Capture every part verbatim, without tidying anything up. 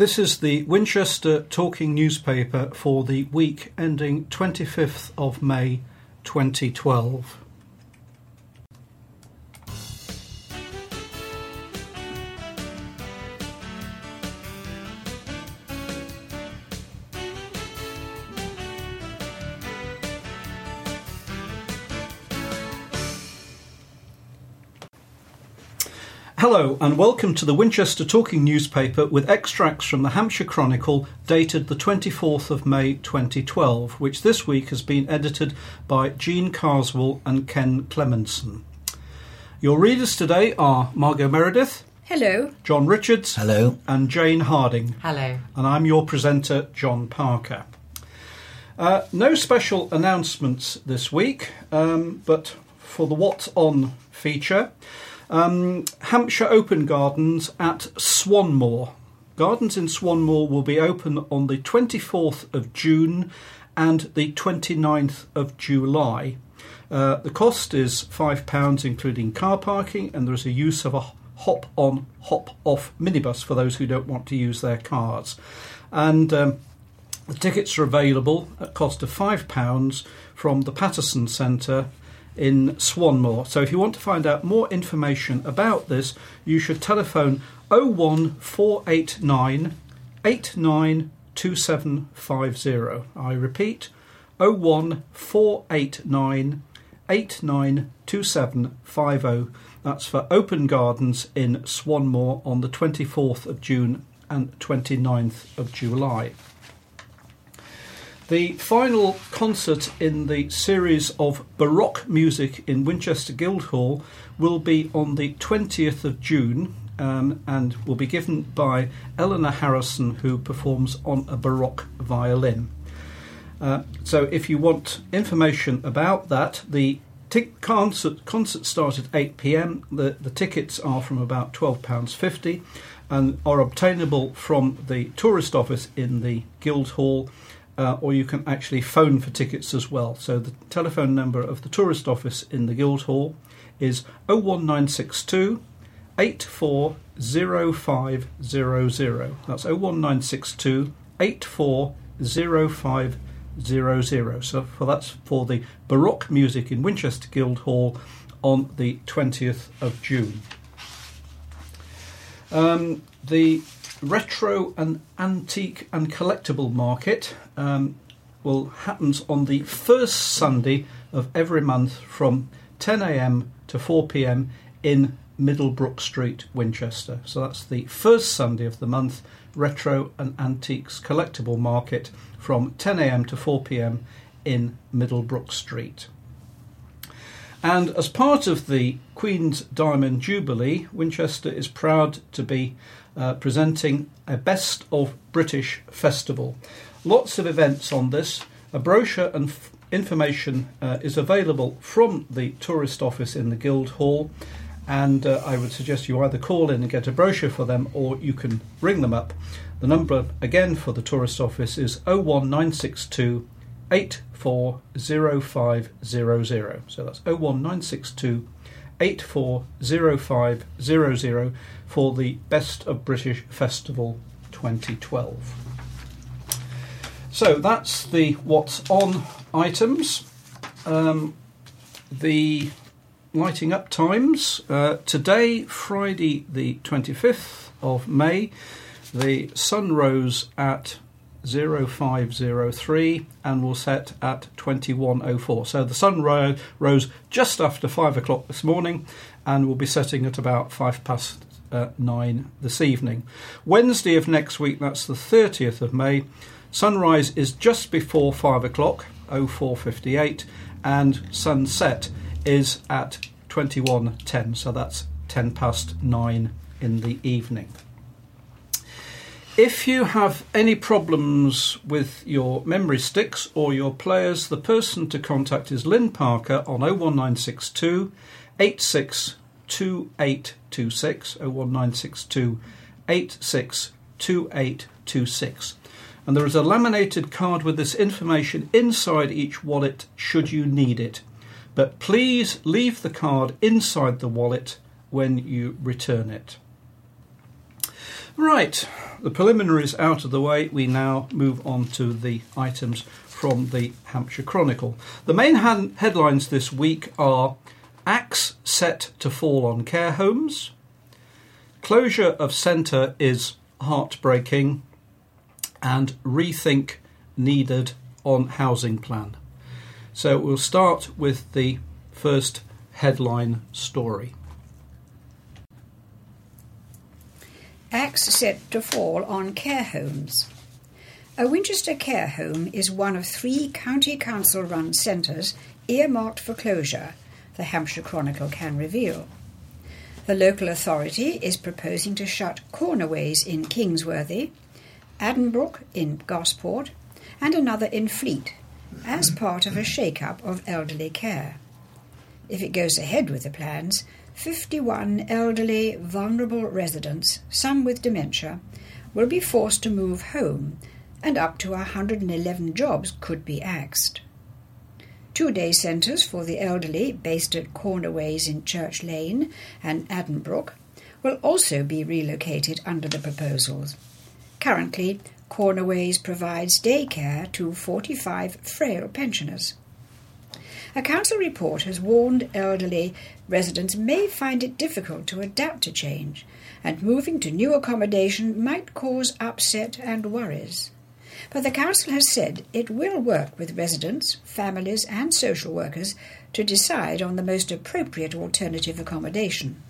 This is the Winchester Talking Newspaper for the week ending twenty-fifth of May twenty twelve. Hello and welcome to the Winchester Talking Newspaper with extracts from the Hampshire Chronicle dated the twenty-fourth of May twenty twelve, which this week has been edited by Jean Carswell and Ken Clemenson. Your readers today are Margot Meredith. Hello. John Richards. Hello. And Jane Harding. Hello. And I'm your presenter, John Parker. Uh, no special announcements this week, um, but for the What's On feature, Um, Hampshire Open Gardens at Swanmore. Gardens in Swanmore will be open on the twenty-fourth of June and the twenty-ninth of July. Uh, the cost is five pounds including car parking, and there is a use of a hop-on, hop-off minibus for those who don't want to use their cars. And um, the tickets are available at cost of five pounds from the Patterson Centre in Swanmore. So if you want to find out more information about this, you should telephone oh one four eight nine eight nine two seven five oh. I repeat, oh one four eight nine eight nine two seven five oh. That's for Open Gardens in Swanmore on the twenty-fourth of June and twenty-ninth of July. The final concert in the series of Baroque music in Winchester Guildhall will be on the twentieth of June um, and will be given by Eleanor Harrison, who performs on a Baroque violin. Uh, so if you want information about that, the t- concert, concert starts at eight p.m. The, the tickets are from about twelve pounds fifty and are obtainable from the tourist office in the Guildhall. Uh, or you can actually phone for tickets as well. So the telephone number of the tourist office in the Guildhall is oh one nine six two eight four oh five oh oh. That's oh one nine six two eight four oh five oh oh. So for that's for the Baroque music in Winchester Guildhall on the twentieth of June. Um, the Retro and Antique and Collectible Market um, will happens on the first Sunday of every month from ten a.m. to four p.m. in Middlebrook Street, Winchester. So that's the first Sunday of the month, Retro and Antiques Collectible Market from ten a.m. to four p.m. in Middlebrook Street. And as part of the Queen's Diamond Jubilee, Winchester is proud to be uh, presenting a Best of British Festival. Lots of events on this. A brochure and f- information uh, is available from the tourist office in the Guildhall, and uh, I would suggest you either call in and get a brochure for them, or you can ring them up. The number again for the tourist office is oh one nine six two eight four oh five oh oh. So that's oh one nine six two eight four oh five oh oh for the Best of British Festival twenty twelve. So that's the What's On items. Um, the lighting up times. Uh, today, Friday the twenty-fifth of May, the sun rose at oh five oh three and will set at twenty-one oh four. So the sun ro- rose just after five o'clock this morning and will be setting at about five past uh, nine this evening. Wednesday of next week, that's the thirtieth of May, sunrise is just before five o'clock, oh four fifty-eight, and sunset is at twenty-one ten, so that's ten past nine in the evening. If you have any problems with your memory sticks or your players, the person to contact is Lynn Parker on oh one nine six two eight six two eight two six, oh one nine six two eight six two eight two six. And there is a laminated card with this information inside each wallet should you need it. But please leave the card inside the wallet when you return it. Right, the preliminaries out of the way, we now move on to the items from the Hampshire Chronicle. The main han- headlines this week are axe set to fall on care homes, closure of centre is heartbreaking, and rethink needed on housing plan. So we'll start with the first headline story. Axe set to fall on care homes. A Winchester care home is one of three county council-run centres earmarked for closure, the Hampshire Chronicle can reveal. The local authority is proposing to shut Cornerways in Kingsworthy, Addenbrooke in Gosport, and another in Fleet, as part of a shake-up of elderly care. If it goes ahead with the plans, fifty-one elderly, vulnerable residents, some with dementia, will be forced to move home, and up to one hundred eleven jobs could be axed. Two-day centres for the elderly, based at Cornerways in Church Lane and Addenbrooke, will also be relocated under the proposals. Currently, Cornerways provides day care to forty-five frail pensioners. A council report has warned elderly residents may find it difficult to adapt to change, and moving to new accommodation might cause upset and worries. But the council has said it will work with residents, families and social workers to decide on the most appropriate alternative accommodation.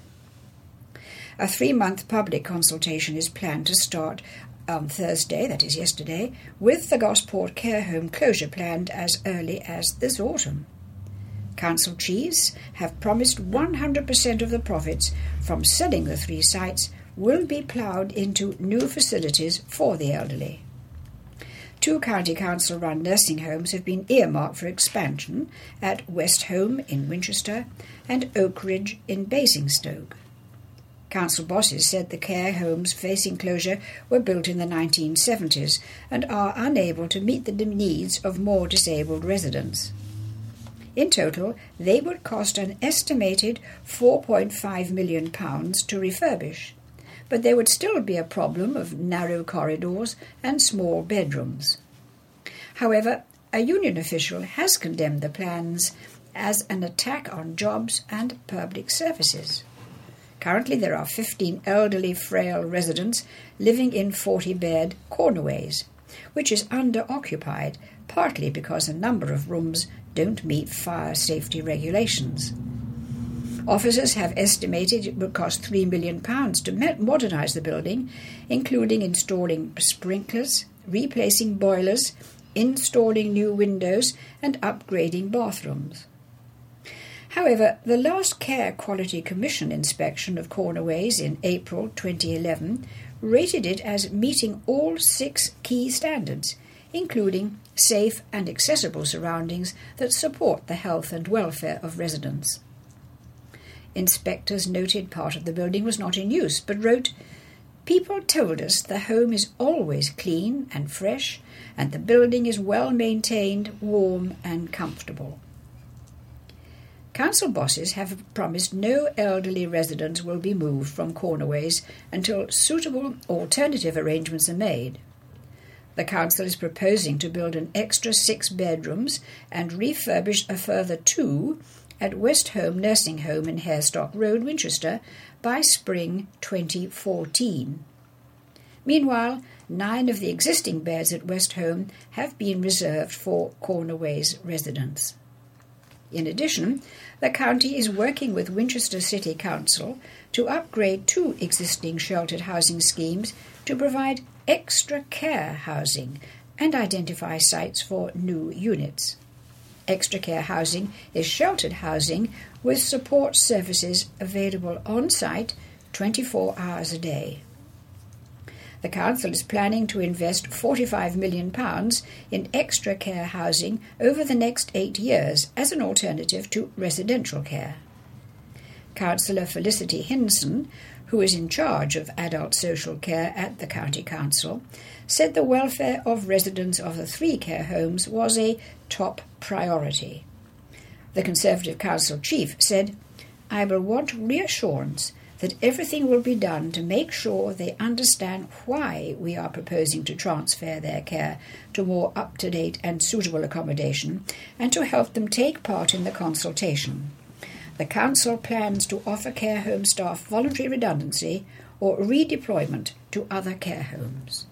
A three-month public consultation is planned to start on Thursday, that is yesterday, with the Gosport care home closure planned as early as this autumn. Council chiefs have promised one hundred percent of the profits from selling the three sites will be ploughed into new facilities for the elderly. Two county council-run nursing homes have been earmarked for expansion at West Home in Winchester and Oak Ridge in Basingstoke. Council bosses said the care homes facing closure were built in the nineteen seventies and are unable to meet the needs of more disabled residents. In total, they would cost an estimated four point five million pounds to refurbish, but there would still be a problem of narrow corridors and small bedrooms. However, a union official has condemned the plans as an attack on jobs and public services. Currently there are fifteen elderly frail residents living in forty-bed Cornerways, which is under-occupied, partly because a number of rooms don't meet fire safety regulations. Officers have estimated it would cost three million pounds to modernise the building, including installing sprinklers, replacing boilers, installing new windows and upgrading bathrooms. However, the last Care Quality Commission inspection of Cornerways in April twenty eleven rated it as meeting all six key standards, including safe and accessible surroundings that support the health and welfare of residents. Inspectors noted part of the building was not in use, but wrote, "People told us the home is always clean and fresh, and the building is well maintained, warm and comfortable." Council bosses have promised no elderly residents will be moved from Cornerways until suitable alternative arrangements are made. The council is proposing to build an extra six bedrooms and refurbish a further two at West Home Nursing Home in Harestock Road, Winchester, by spring twenty fourteen. Meanwhile, nine of the existing beds at West Home have been reserved for Cornerways residents. In addition, the county is working with Winchester City Council to upgrade two existing sheltered housing schemes to provide extra care housing and identify sites for new units. Extra care housing is sheltered housing with support services available on-site twenty-four hours a day. The council is planning to invest forty-five million pounds in extra care housing over the next eight years as an alternative to residential care. Councillor Felicity Hinson, who is in charge of adult social care at the County Council, said the welfare of residents of the three care homes was a top priority. The Conservative Council chief said, "I will want reassurance that everything will be done to make sure they understand why we are proposing to transfer their care to more up-to-date and suitable accommodation, and to help them take part in the consultation. The Council plans to offer care home staff voluntary redundancy or redeployment to other care homes.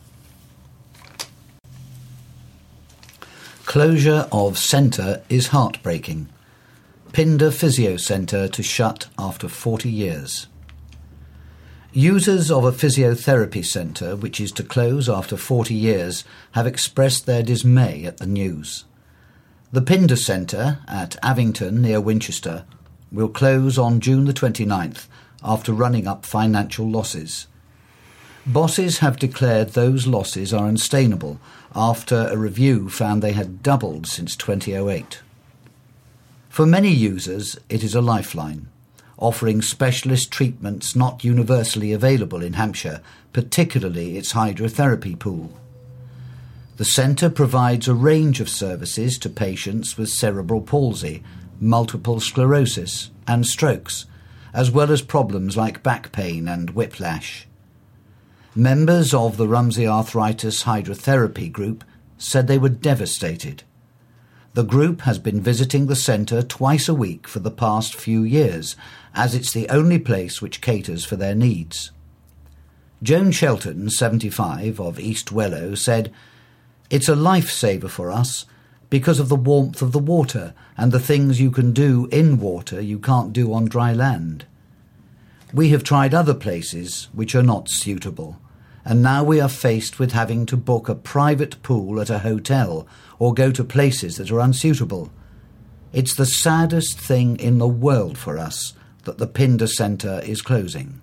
Closure of centre is heartbreaking. Pindar Physio Centre to shut after forty years. Users of a physiotherapy centre which is to close after forty years have expressed their dismay at the news. The Pindar Centre at Avington near Winchester will close on June the twenty-ninth after running up financial losses. Bosses have declared those losses are unsustainable after a review found they had doubled since two thousand eight. For many users, it is a lifeline, offering specialist treatments not universally available in Hampshire, particularly its hydrotherapy pool. The centre provides a range of services to patients with cerebral palsy, multiple sclerosis and strokes, as well as problems like back pain and whiplash. Members of the Rumsey Arthritis Hydrotherapy Group said they were devastated. The group has been visiting the centre twice a week for the past few years, as it's the only place which caters for their needs. Joan Shelton, seventy-five, of East Wellow, said, "It's a lifesaver for us because of the warmth of the water and the things you can do in water you can't do on dry land. We have tried other places which are not suitable, and now we are faced with having to book a private pool at a hotel or go to places that are unsuitable. It's the saddest thing in the world for us that the Pindar Centre is closing."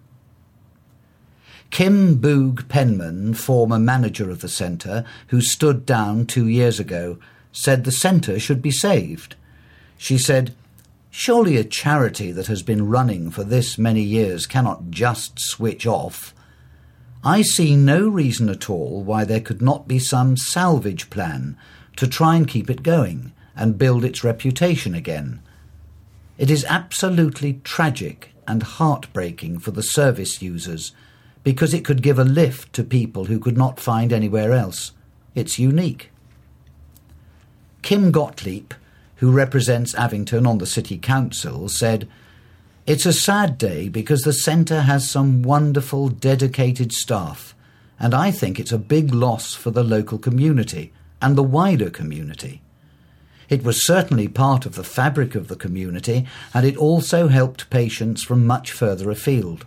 Kim Boog Penman, former manager of the centre, who stood down two years ago, said the centre should be saved. She said, "Surely a charity that has been running for this many years cannot just switch off. I see no reason at all why there could not be some salvage plan to try and keep it going and build its reputation again. It is absolutely tragic and heartbreaking for the service users because it could give a lift to people who could not find anywhere else. It's unique." Kim Gottlieb, who represents Avington on the City Council, said, "It's a sad day because the centre has some wonderful, dedicated staff, and I think it's a big loss for the local community and the wider community. It was certainly part of the fabric of the community, and it also helped patients from much further afield."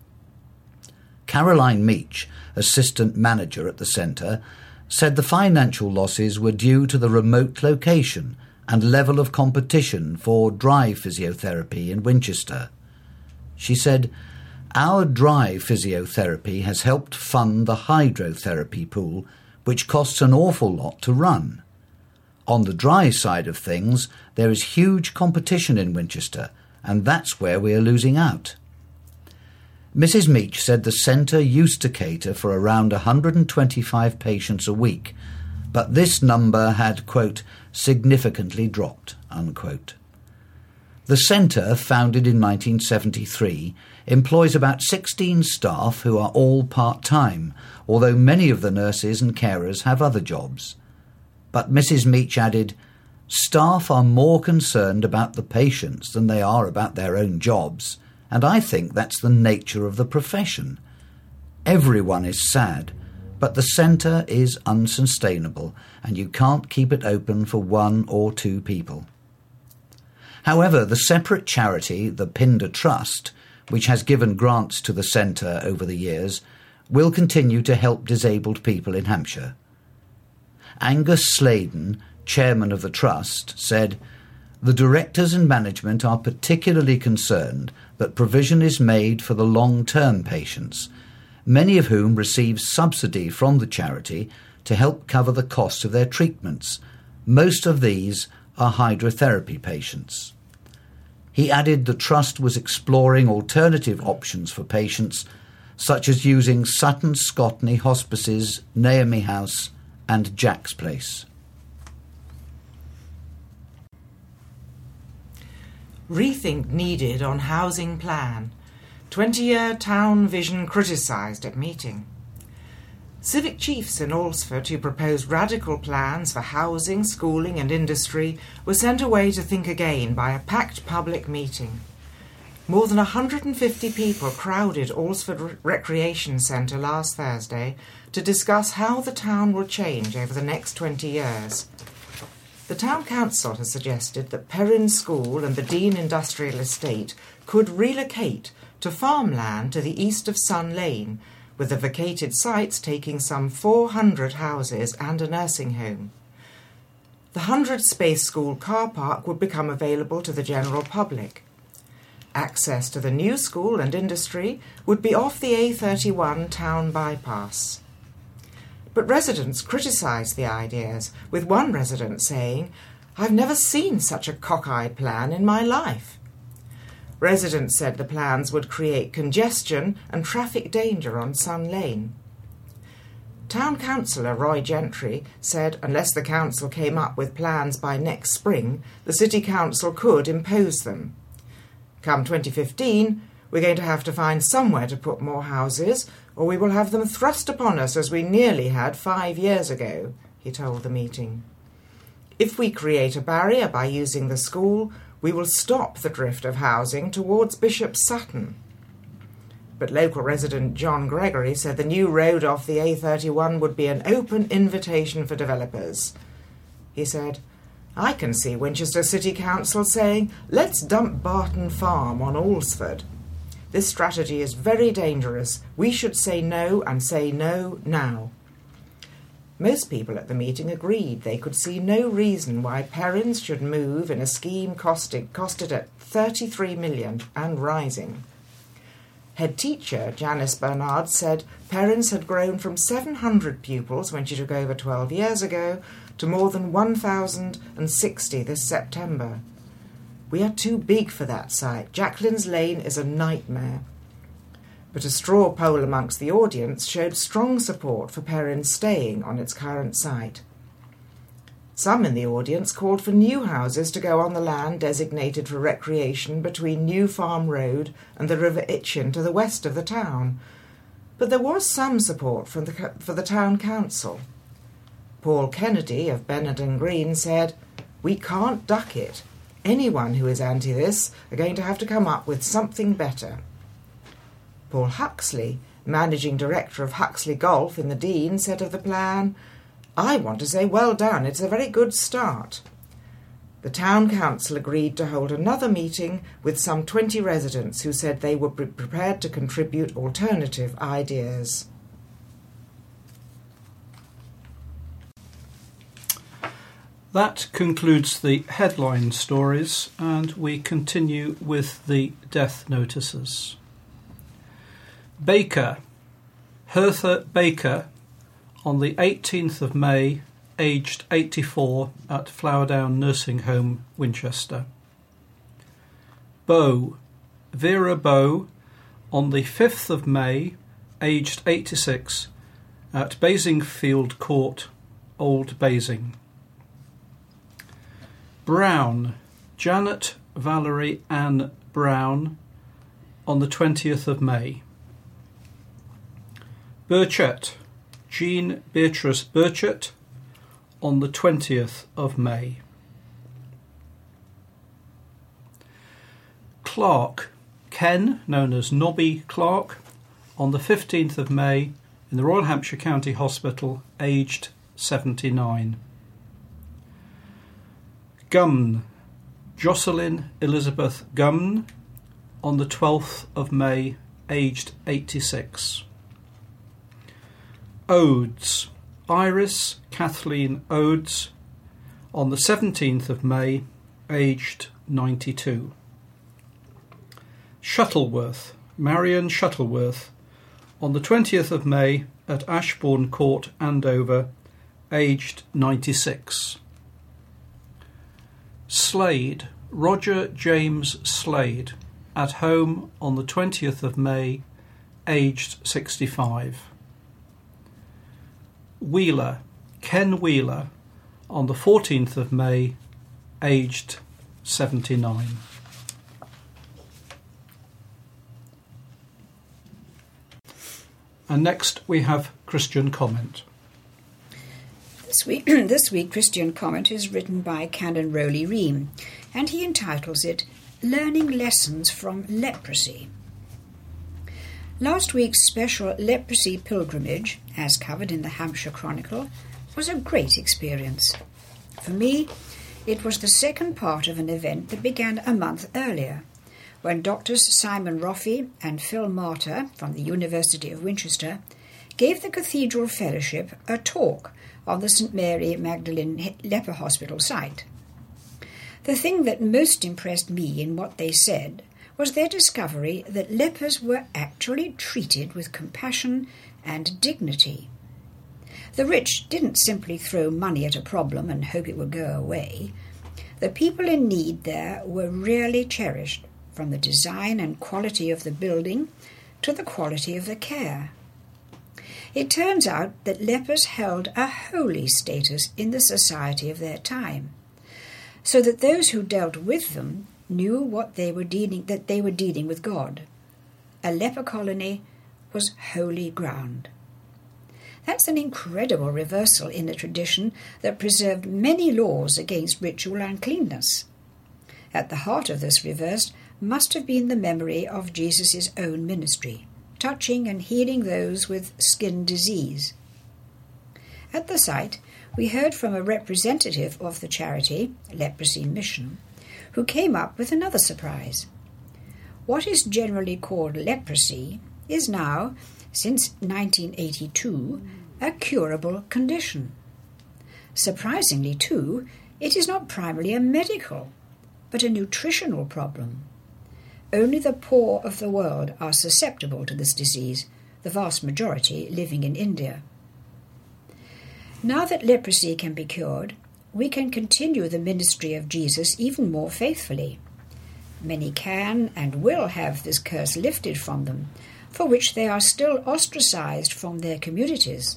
Caroline Meach, assistant manager at the centre, said the financial losses were due to the remote location and level of competition for dry physiotherapy in Winchester. She said, "Our dry physiotherapy has helped fund the hydrotherapy pool, which costs an awful lot to run. On the dry side of things, there is huge competition in Winchester, and that's where we are losing out." Missus Meach said the centre used to cater for around one hundred twenty-five patients a week, but this number had, quote, significantly dropped, unquote. The centre, founded in nineteen seventy-three, employs about sixteen staff who are all part-time, although many of the nurses and carers have other jobs. But Missus Meach added, "Staff are more concerned about the patients than they are about their own jobs, and I think that's the nature of the profession. Everyone is sad, but the centre is unsustainable, and you can't keep it open for one or two people." However, the separate charity, the Pindar Trust, which has given grants to the centre over the years, will continue to help disabled people in Hampshire. Angus Sladen, chairman of the Trust, said, "The directors and management are particularly concerned that provision is made for the long-term patients, many of whom receive subsidy from the charity to help cover the cost of their treatments. Most of these are hydrotherapy patients." He added the Trust was exploring alternative options for patients, such as using Sutton Scotney Hospices, Naomi House and Jack's Place. Rethink needed on housing plan. twenty-year town vision criticised at meeting. Civic chiefs in Alresford who proposed radical plans for housing, schooling and industry were sent away to think again by a packed public meeting. More than one hundred fifty people crowded Alresford Recreation Centre last Thursday to discuss how the town will change over the next twenty years. The Town Council has suggested that Perrin School and the Dean Industrial Estate could relocate to farmland to the east of Sun Lane, with the vacated sites taking some four hundred houses and a nursing home. The hundred-space school car park would become available to the general public. Access to the new school and industry would be off the A thirty-one town bypass. But residents criticised the ideas, with one resident saying, "I've never seen such a cockeyed plan in my life." Residents said the plans would create congestion and traffic danger on Sun Lane. Town Councillor Roy Gentry said unless the council came up with plans by next spring, the City Council could impose them. Come twenty fifteen, we're going to have to find somewhere to put more houses, or we will have them thrust upon us as we nearly had five years ago, he told the meeting. If we create a barrier by using the school, we will stop the drift of housing towards Bishop Sutton. But local resident John Gregory said the new road off the A thirty-one would be an open invitation for developers. He said, "I can see Winchester City Council saying, let's dump Barton Farm on Alresford. This strategy is very dangerous. We should say no and say no now." Most people at the meeting agreed they could see no reason why Perrins should move in a scheme costed, costed at thirty-three million pounds and rising. Head teacher Janice Bernard said Perrins had grown from seven hundred pupils when she took over twelve years ago to more than one thousand sixty this September. "We are too big for that site. Jacqueline's Lane is a nightmare." But a straw poll amongst the audience showed strong support for Perrins staying on its current site. Some in the audience called for new houses to go on the land designated for recreation between New Farm Road and the River Itchen to the west of the town. But there was some support from the, for the Town Council. Paul Kennedy of Benenden Green said, "We can't duck it. Anyone who is anti this are going to have to come up with something better." Paul Huxley, managing director of Huxley Golf in the Dean, said of the plan, "I want to say well done, it's a very good start." The Town Council agreed to hold another meeting with some twenty residents who said they would be prepared to contribute alternative ideas. That concludes the headline stories, and we continue with the death notices. Baker, Hertha Baker, on the eighteenth of May, aged eighty-four, at Flowerdown Nursing Home, Winchester. Bow, Vera Bow, on the fifth of May, aged eighty-six, at Basingfield Court, Old Basing. Brown, Janet Valerie Ann Brown, on the twentieth of May. Burchett, Jean Beatrice Burchett, on the twentieth of May. Clark, Ken, known as Nobby Clark, on the fifteenth of May, in the Royal Hampshire County Hospital, aged seventy-nine. Gumn, Jocelyn Elizabeth Gumn, on the twelfth of May, aged eighty-six. Odes, Iris Kathleen Odes, on the seventeenth of May, aged ninety-two. Shuttleworth, Marion Shuttleworth, on the twentieth of May, at Ashbourne Court, Andover, aged ninety-six. Slade, Roger James Slade, at home on the twentieth of May, aged sixty-five. Wheeler, Ken Wheeler, on the fourteenth of May, aged seventy-nine. And next we have Christian comment. This week, this week Christian comment is written by Canon Rowley Ream, and he entitles it Learning Lessons from Leprosy. Last week's special leprosy pilgrimage, as covered in the Hampshire Chronicle, was a great experience. For me, it was the second part of an event that began a month earlier, when Doctors Simon Roffey and Phil Martyr from the University of Winchester gave the Cathedral Fellowship a talk on the Saint Mary Magdalene Leper Hospital site. The thing that most impressed me in what they said was their discovery that lepers were actually treated with compassion and dignity. The rich didn't simply throw money at a problem and hope it would go away. The people in need there were really cherished, from the design and quality of the building to the quality of the care. It turns out that lepers held a holy status in the society of their time, so that those who dealt with them knew what they were dealing, that they were dealing with God. A leper colony was holy ground. That's an incredible reversal in a tradition that preserved many laws against ritual uncleanness. At the heart of this reverse must have been the memory of Jesus' own ministry, touching and healing those with skin disease. At the site, we heard from a representative of the charity, Leprosy Mission, who came up with another surprise. What is generally called leprosy is now, since nineteen eighty-two, a curable condition. Surprisingly, too, it is not primarily a medical, but a nutritional problem. Only the poor of the world are susceptible to this disease, the vast majority living in India. Now that leprosy can be cured, we can continue the ministry of Jesus even more faithfully. Many can and will have this curse lifted from them, for which they are still ostracized from their communities.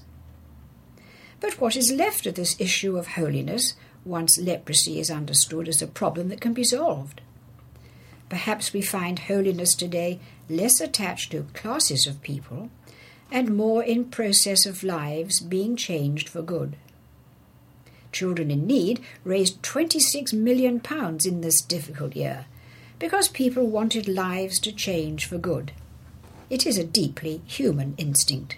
But what is left of this issue of holiness once leprosy is understood as a problem that can be solved? Perhaps we find holiness today less attached to classes of people and more in process of lives being changed for good. Children in Need raised twenty-six million pounds in this difficult year because people wanted lives to change for good. It is a deeply human instinct.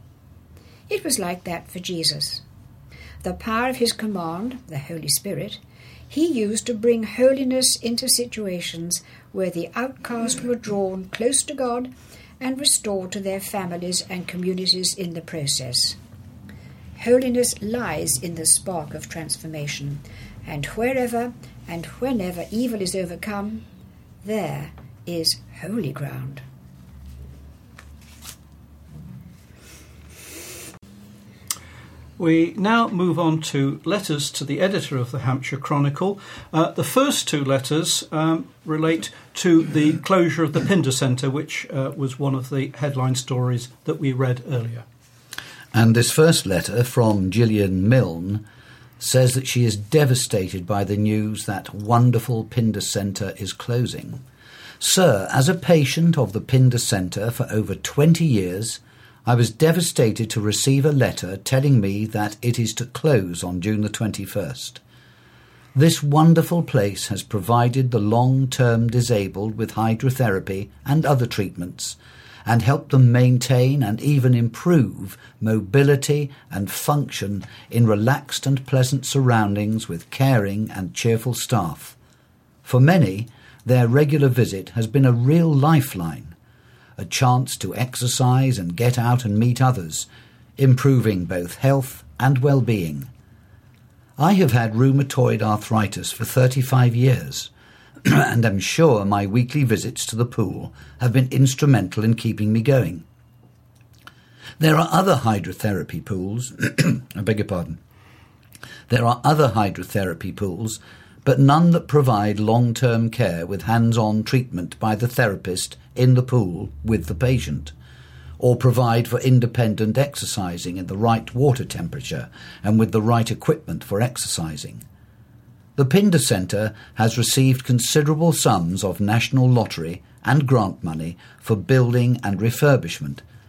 It was like that for Jesus. The power of his command, the Holy Spirit, he used to bring holiness into situations where the outcast were drawn close to God and restored to their families and communities in the process. Holiness lies in the spark of transformation, and wherever and whenever evil is overcome, there is holy ground. We now move on to letters to the editor of the Hampshire Chronicle. Uh, the first two letters um, relate to the closure of the Pindar Centre, which uh, was one of the headline stories that we read earlier. And this first letter from Gillian Milne says that she is devastated by the news that wonderful Pindar Centre is closing. Sir, as a patient of the Pindar Centre for over twenty years, I was devastated to receive a letter telling me that it is to close on June the twenty-first. This wonderful place has provided the long-term disabled with hydrotherapy and other treatments, and helped them maintain and even improve mobility and function in relaxed and pleasant surroundings with caring and cheerful staff. For many, their regular visit has been a real lifeline, a chance to exercise and get out and meet others, improving both health and well-being. I have had rheumatoid arthritis for thirty-five years, and am sure my weekly visits to the pool have been instrumental in keeping me going. There are other hydrotherapy pools, I beg your pardon. There are other hydrotherapy pools, but none that provide long-term care with hands-on treatment by the therapist in the pool with the patient, or provide for independent exercising in the right water temperature and with the right equipment for exercising. The Pindar Centre has received considerable sums of national lottery and grant money for building and refurbishment.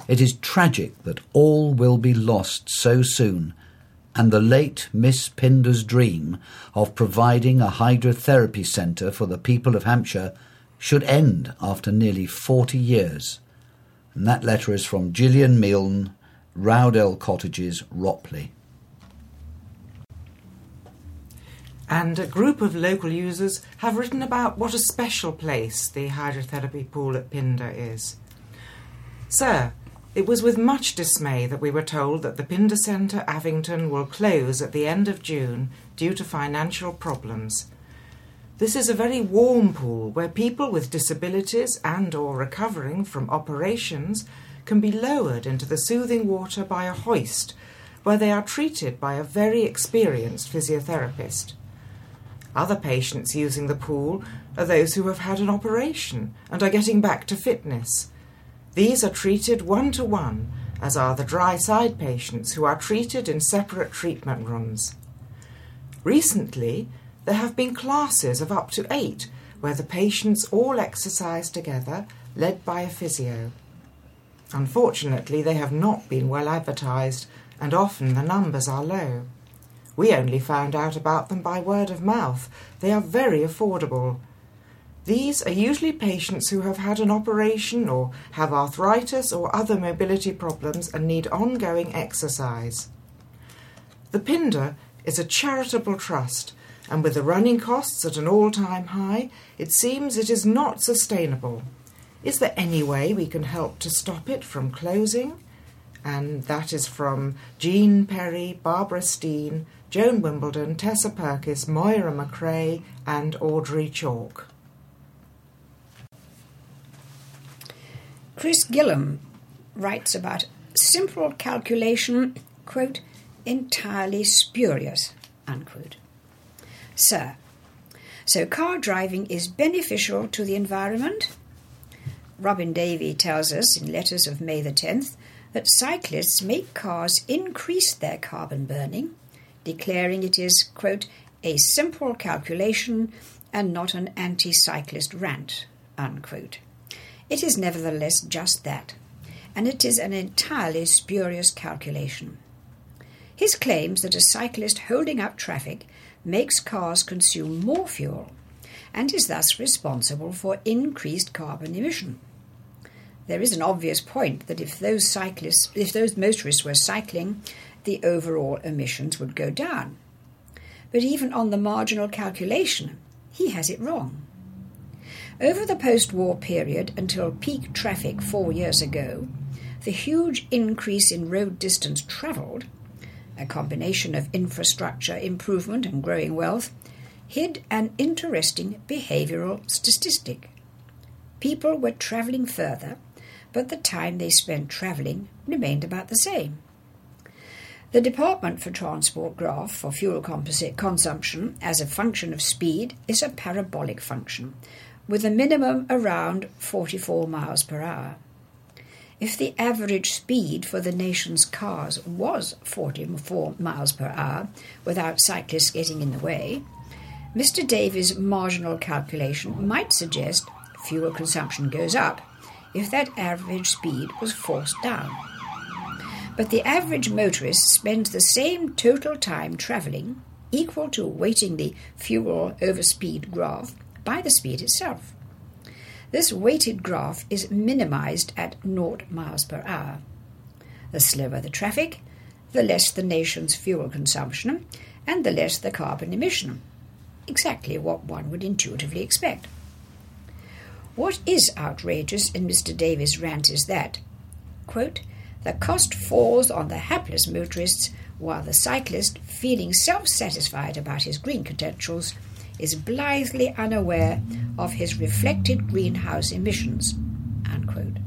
It is tragic that all will be lost so soon, and the late Miss Pinder's dream of providing a hydrotherapy centre for the people of Hampshire should end after nearly forty years. And that letter is from Gillian Milne, Rowdell Cottages, Ropley. And a group of local users have written about what a special place the hydrotherapy pool at Pinder is. Sir, it was with much dismay that we were told that the Pinder Centre, Avington, will close at the end of June due to financial problems. This is a very warm pool where people with disabilities and or recovering from operations can be lowered into the soothing water by a hoist, where they are treated by a very experienced physiotherapist. Other patients using the pool are those who have had an operation and are getting back to fitness. These are treated one-to-one, as are the dry side patients who are treated in separate treatment rooms. Recently, there have been classes of up to eight where the patients all exercise together, led by a physio. Unfortunately, they have not been well advertised, and often the numbers are low. We only found out about them by word of mouth. They are very affordable. These are usually patients who have had an operation or have arthritis or other mobility problems and need ongoing exercise. The Pinder is a charitable trust, and with the running costs at an all-time high, it seems it is not sustainable. Is there any way we can help to stop it from closing? And that is from Jean Perry, Barbara Steen, Joan Wimbledon, Tessa Perkis, Moira McRae and Audrey Chalk. Chris Gillam writes about simple calculation, quote, entirely spurious, unquote. Sir, so car driving is beneficial to the environment? Robin Davey tells us in letters of May the tenth that cyclists make cars increase their carbon burning, declaring it is, quote, a simple calculation and not an anti-cyclist rant, unquote. It is nevertheless just that, and it is an entirely spurious calculation. His claims that a cyclist holding up traffic makes cars consume more fuel and is thus responsible for increased carbon emission. There is an obvious point that if those cyclists, if those motorists were cycling, the overall emissions would go down. But even on the marginal calculation, he has it wrong. Over the post-war period until peak traffic four years ago, the huge increase in road distance travelled, a combination of infrastructure improvement and growing wealth, hid an interesting behavioural statistic. People were travelling further, but the time they spent travelling remained about the same. The Department for Transport graph for fuel composite consumption as a function of speed is a parabolic function, with a minimum around forty-four miles per hour. If the average speed for the nation's cars was forty-four miles per hour without cyclists getting in the way, Mister Davies' marginal calculation might suggest fuel consumption goes up if that average speed was forced down. But the average motorist spends the same total time travelling, equal to weighting the fuel over speed graph, by the speed itself. This weighted graph is minimized at zero miles per hour. The slower the traffic, the less the nation's fuel consumption, and the less the carbon emission. Exactly what one would intuitively expect. What is outrageous in Mister Davies' rant is that, quote, the cost falls on the hapless motorists while the cyclist, feeling self-satisfied about his green credentials, is blithely unaware of his reflected greenhouse emissions, unquote.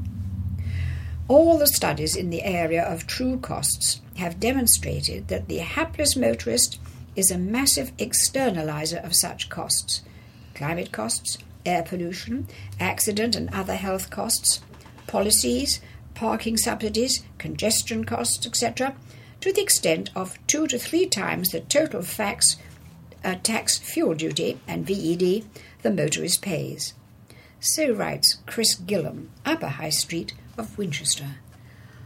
All the studies in the area of true costs have demonstrated that the hapless motorist is a massive externalizer of such costs, climate costs, air pollution, accident and other health costs, policies, parking subsidies, congestion costs, et cetera, to the extent of two to three times the total fax Uh, tax, fuel duty and V E D the motorist pays. So writes Chris Gillam, Upper High Street of Winchester.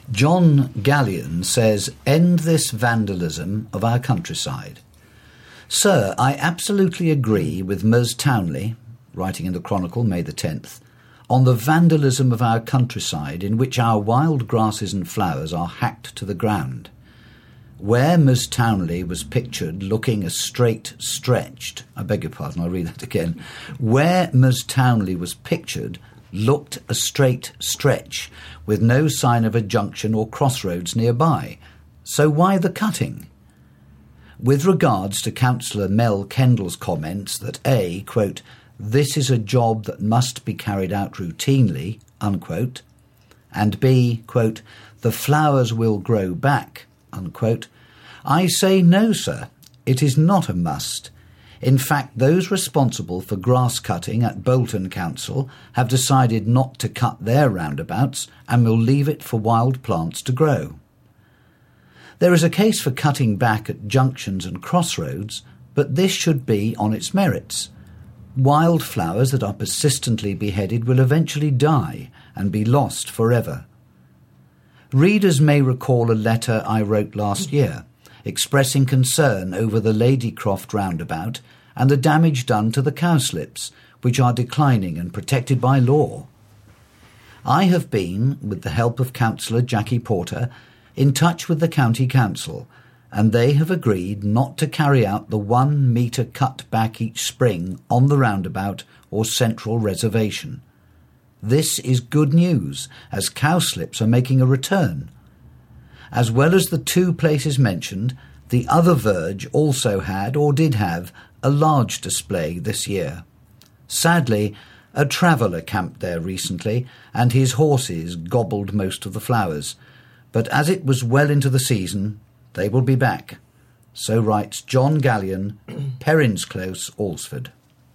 John Gallion says, "End this vandalism of our countryside." Sir, I absolutely agree with Ms Townley, writing in the Chronicle, May the tenth, on the vandalism of our countryside in which our wild grasses and flowers are hacked to the ground. Where Ms Townley was pictured looking a straight stretched, I beg your pardon, I'll read that again, where Ms Townley was pictured looked a straight stretch, with no sign of a junction or crossroads nearby. So why the cutting? With regards to Councillor Mel Kendall's comments that A, quote, "this is a job that must be carried out routinely," unquote, and B, quote, "the flowers will grow back," unquote, I say no, sir, it is not a must. In fact, those responsible for grass cutting at Bolton Council have decided not to cut their roundabouts and will leave it for wild plants to grow. There is a case for cutting back at junctions and crossroads, but this should be on its merits. Wild flowers that are persistently beheaded will eventually die and be lost forever. Readers may recall a letter I wrote last year, expressing concern over the Ladycroft roundabout and the damage done to the cowslips, which are declining and protected by law. I have been, with the help of Councillor Jackie Porter, in touch with the County Council, and they have agreed not to carry out the one metre cut back each spring on the roundabout or central reservation. This is good news, as cowslips are making a return. As well as the two places mentioned, the other verge also had, or did have, a large display this year. Sadly, a traveller camped there recently, and his horses gobbled most of the flowers. But as it was well into the season, they will be back. So writes John Gallion, Perrins Close, Alresford.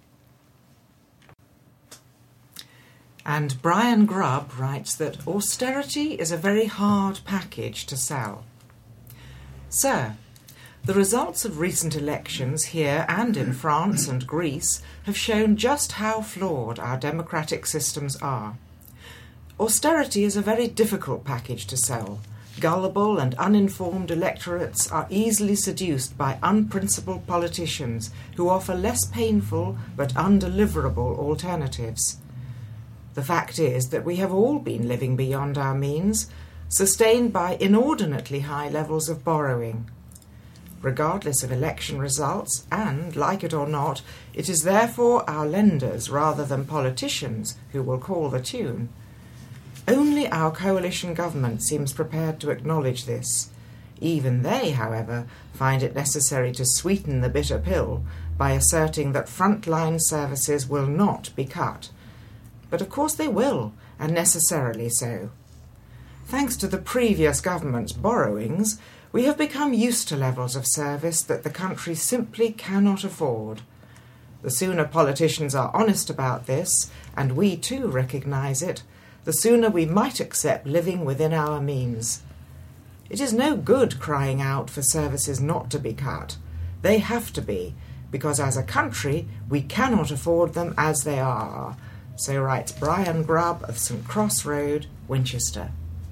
And Brian Grubb writes that austerity is a very hard package to sell. Sir, the results of recent elections here and in France and Greece have shown just how flawed our democratic systems are. Austerity is a very difficult package to sell. Gullible and uninformed electorates are easily seduced by unprincipled politicians who offer less painful but undeliverable alternatives. The fact is that we have all been living beyond our means, sustained by inordinately high levels of borrowing. Regardless of election results, and, like it or not, it is therefore our lenders rather than politicians who will call the tune. Only our coalition government seems prepared to acknowledge this. Even they, however, find it necessary to sweeten the bitter pill by asserting that frontline services will not be cut. But of course they will, and necessarily so. Thanks to the previous government's borrowings, we have become used to levels of service that the country simply cannot afford. The sooner politicians are honest about this, and we too recognise it, the sooner we might accept living within our means. It is no good crying out for services not to be cut. They have to be, because as a country we cannot afford them as they are. So writes Brian Grubb of St Cross Road, Winchester.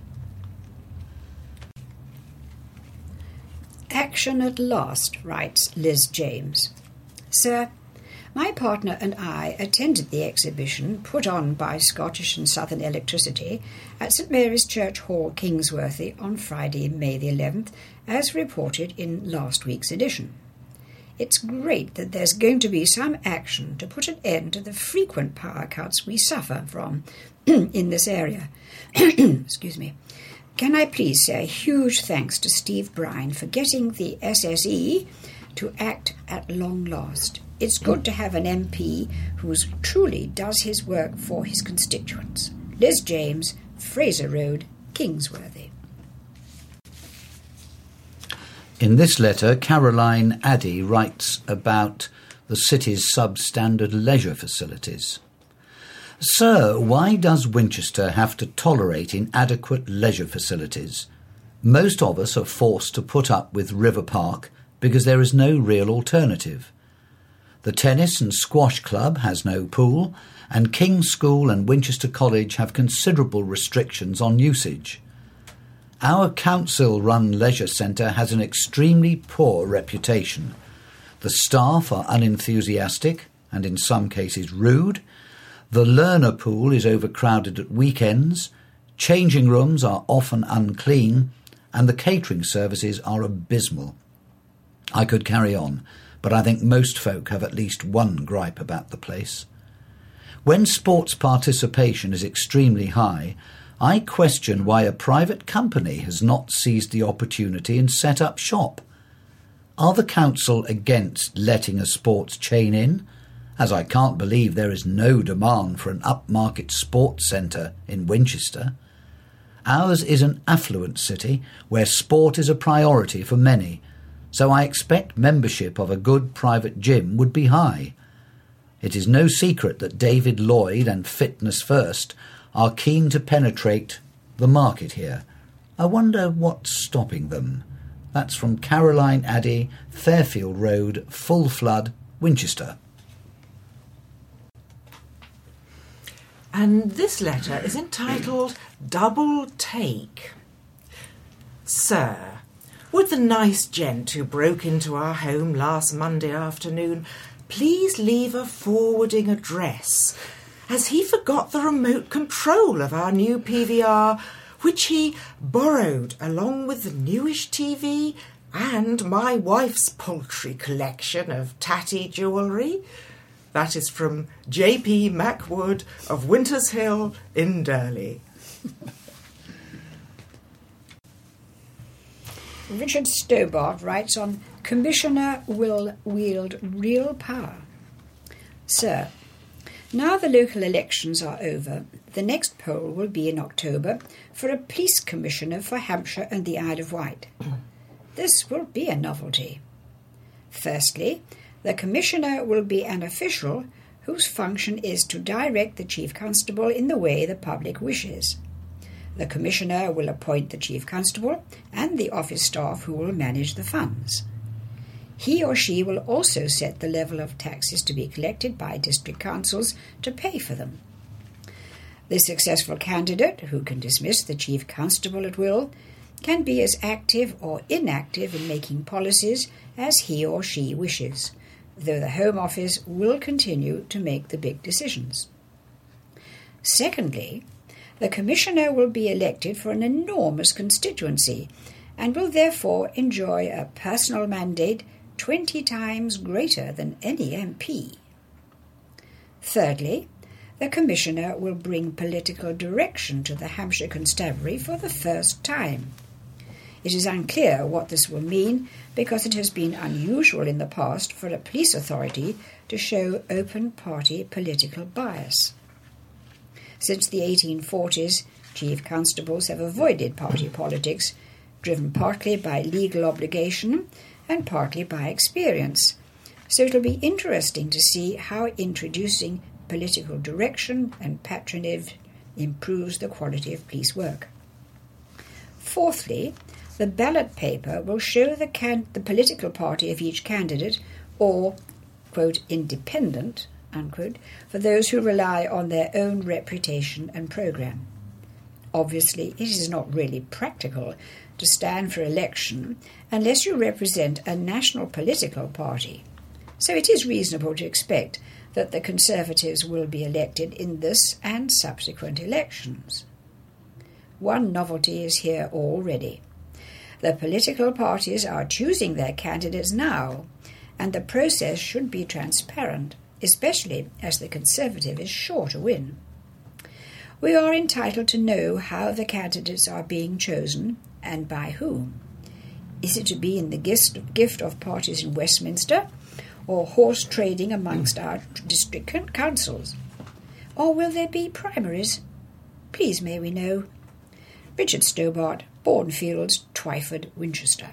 Action at last, writes Liz James. Sir, my partner and I attended the exhibition put on by Scottish and Southern Electricity at St Mary's Church Hall, Kingsworthy, on Friday, May the eleventh, as reported in last week's edition. It's great that there's going to be some action to put an end to the frequent power cuts we suffer from in this area. Excuse me. Can I please say a huge thanks to Steve Brine for getting the S S E to act at long last. It's good to have an M P who truly does his work for his constituents. Liz James, Fraser Road, Kingsworthy. In this letter, Caroline Addy writes about the city's substandard leisure facilities. Sir, why does Winchester have to tolerate inadequate leisure facilities? Most of us are forced to put up with River Park because there is no real alternative. The tennis and squash club has no pool, and King's School and Winchester College have considerable restrictions on usage. Our council-run leisure centre has an extremely poor reputation. The staff are unenthusiastic and in some cases rude. The learner pool is overcrowded at weekends. Changing rooms are often unclean, and the catering services are abysmal. I could carry on, but I think most folk have at least one gripe about the place. When sports participation is extremely high, I question why a private company has not seized the opportunity and set up shop. Are the council against letting a sports chain in, as I can't believe there is no demand for an upmarket sports centre in Winchester? Ours is an affluent city where sport is a priority for many, so I expect membership of a good private gym would be high. It is no secret that David Lloyd and Fitness First are keen to penetrate the market here. I wonder what's stopping them. That's from Caroline Addy, Fairfield Road, Full Flood, Winchester. And this letter is entitled Double Take. Sir, would the nice gent who broke into our home last Monday afternoon please leave a forwarding address, as he forgot the remote control of our new P V R, which he borrowed along with the newish T V and my wife's paltry collection of tatty jewellery. That is from J P Macwood of Winters Hill in Durley. Richard Stobart writes on Commissioner will wield real power. Sir, now the local elections are over, the next poll will be in October for a police commissioner for Hampshire and the Isle of Wight. This will be a novelty. Firstly, the commissioner will be an official whose function is to direct the chief constable in the way the public wishes. The commissioner will appoint the chief constable and the office staff who will manage the funds. He or she will also set the level of taxes to be collected by district councils to pay for them. The successful candidate, who can dismiss the chief constable at will, can be as active or inactive in making policies as he or she wishes, though the Home Office will continue to make the big decisions. Secondly, the Commissioner will be elected for an enormous constituency and will therefore enjoy a personal mandate twenty times greater than any M P. Thirdly, the Commissioner will bring political direction to the Hampshire Constabulary for the first time. It is unclear what this will mean because it has been unusual in the past for a police authority to show open party political bias. Since the eighteen forties, chief constables have avoided party politics, driven partly by legal obligation and partly by experience. So it will be interesting to see how introducing political direction and patronage improves the quality of police work. Fourthly, the ballot paper will show the, can- the political party of each candidate, or, quote, independent, unquote, for those who rely on their own reputation and programme. Obviously, it is not really practical to stand for election unless you represent a national political party. So it is reasonable to expect that the Conservatives will be elected in this and subsequent elections. One novelty is here already. The political parties are choosing their candidates now, and the process should be transparent, especially as the Conservative is sure to win. We are entitled to know how the candidates are being chosen and by whom. Is it to be in the gift of parties in Westminster, or horse trading amongst our district councils? Or will there be primaries? Please may we know. Richard Stobart, Bournefields, Twyford, Winchester.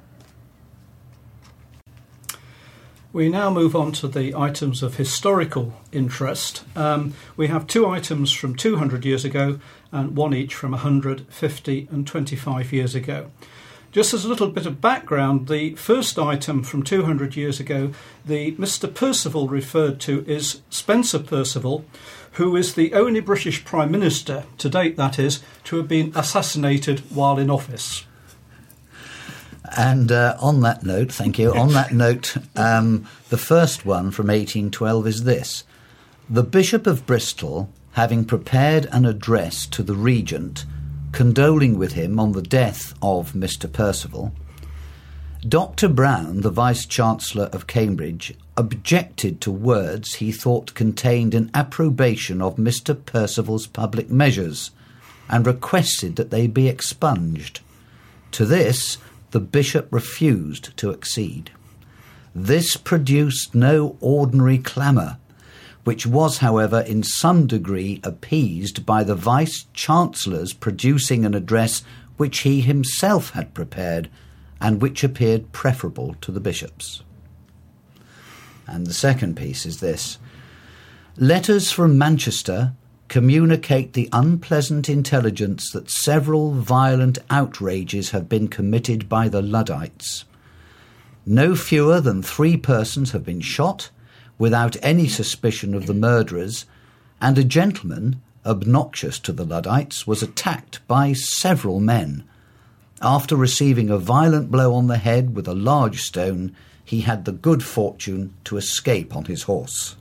We now move on to the items of historical interest. Um, we have two items from two hundred years ago and one each from one hundred, fifty and twenty-five years ago. Just as a little bit of background, the first item from two hundred years ago, the Mister Perceval referred to is Spencer Perceval, who is the only British Prime Minister, to date that is, to have been assassinated while in office. And uh, on that note, thank you, on that note, um, the first one from eighteen twelve is this. The Bishop of Bristol, having prepared an address to the Regent, condoling with him on the death of Mister Perceval, Doctor Brown, the Vice-Chancellor of Cambridge, objected to words he thought contained an approbation of Mister Perceval's public measures and requested that they be expunged. To this, the Bishop refused to accede. This produced no ordinary clamour, which was, however, in some degree appeased by the Vice-Chancellor's producing an address which he himself had prepared and which appeared preferable to the Bishop's. And the second piece is this. Letters from Manchester communicate the unpleasant intelligence that several violent outrages have been committed by the Luddites. No fewer than three persons have been shot, without any suspicion of the murderers, and a gentleman, obnoxious to the Luddites, was attacked by several men. After receiving a violent blow on the head with a large stone, he had the good fortune to escape on his horse.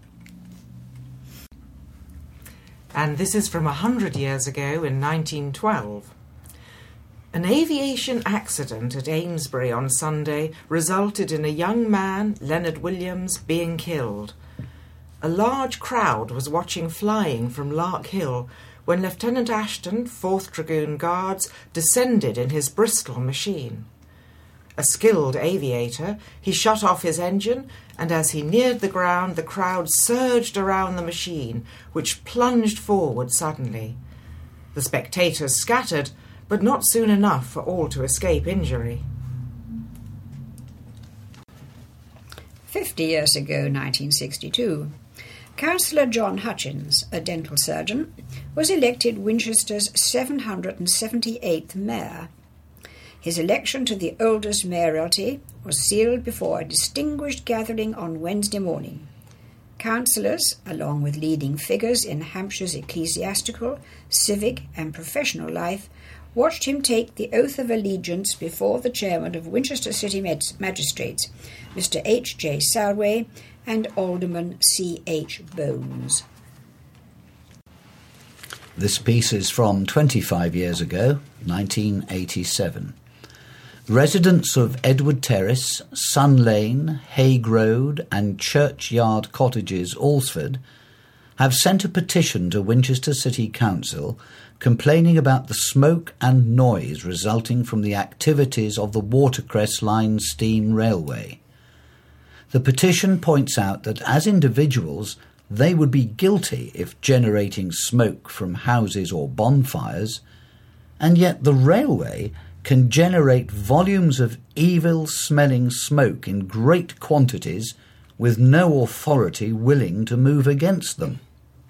And this is from a hundred years ago in nineteen twelve. An aviation accident at Amesbury on Sunday resulted in a young man, Leonard Williams, being killed. A large crowd was watching flying from Lark Hill when Lieutenant Ashton, fourth Dragoon Guards, descended in his Bristol machine. A skilled aviator, he shut off his engine, and as he neared the ground, the crowd surged around the machine, which plunged forward suddenly. The spectators scattered, but not soon enough for all to escape injury. Fifty years ago, nineteen sixty-two, Councillor John Hutchins, a dental surgeon, was elected Winchester's seven hundred seventy-eighth mayor. His election to the oldest mayoralty was sealed before a distinguished gathering on Wednesday morning. Councillors, along with leading figures in Hampshire's ecclesiastical, civic and professional life, watched him take the oath of allegiance before the chairman of Winchester City Magistrates, Mister H J Salway, and Alderman C H Bones. This piece is from twenty-five years ago, nineteen eighty-seven. Residents of Edward Terrace, Sun Lane, Hague Road and Churchyard Cottages, Alresford, have sent a petition to Winchester City Council complaining about the smoke and noise resulting from the activities of the Watercress Line steam railway. The petition points out that as individuals they would be guilty if generating smoke from houses or bonfires, and yet the railway can generate volumes of evil-smelling smoke in great quantities with no authority willing to move against them.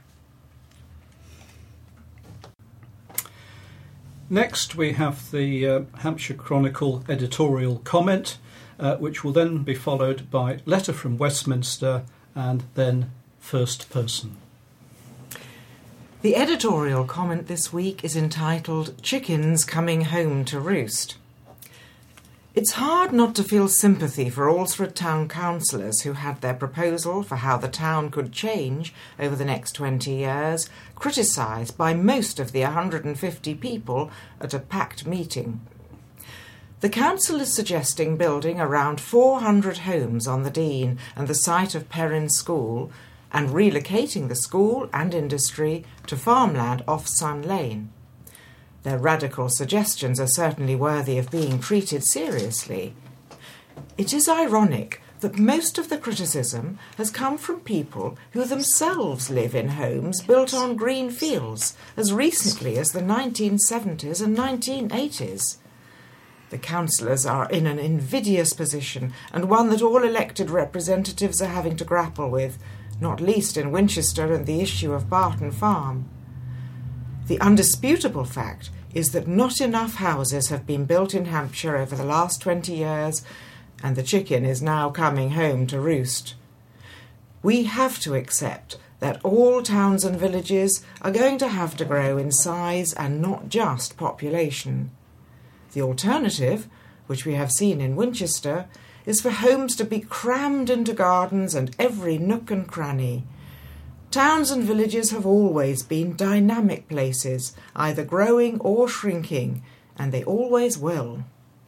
Next we have the uh, Hampshire Chronicle editorial comment, uh, which will then be followed by letter from Westminster and then first person. The editorial comment this week is entitled Chickens Coming Home to Roost. It's hard not to feel sympathy for Alresford Town councillors who had their proposal for how the town could change over the next twenty years criticised by most of the one hundred fifty people at a packed meeting. The council is suggesting building around four hundred homes on the Dean and the site of Perrin School, and relocating the school and industry to farmland off Sun Lane. Their radical suggestions are certainly worthy of being treated seriously. It is ironic that most of the criticism has come from people who themselves live in homes built on green fields as recently as the nineteen seventies and nineteen eighties. The councillors are in an invidious position, and one that all elected representatives are having to grapple with, not least in Winchester and the issue of Barton Farm. The undisputable fact is that not enough houses have been built in Hampshire over the last twenty years, and the chicken is now coming home to roost. We have to accept that all towns and villages are going to have to grow in size and not just population. The alternative, which we have seen in Winchester, is for homes to be crammed into gardens and every nook and cranny. Towns and villages have always been dynamic places, either growing or shrinking, and they always will.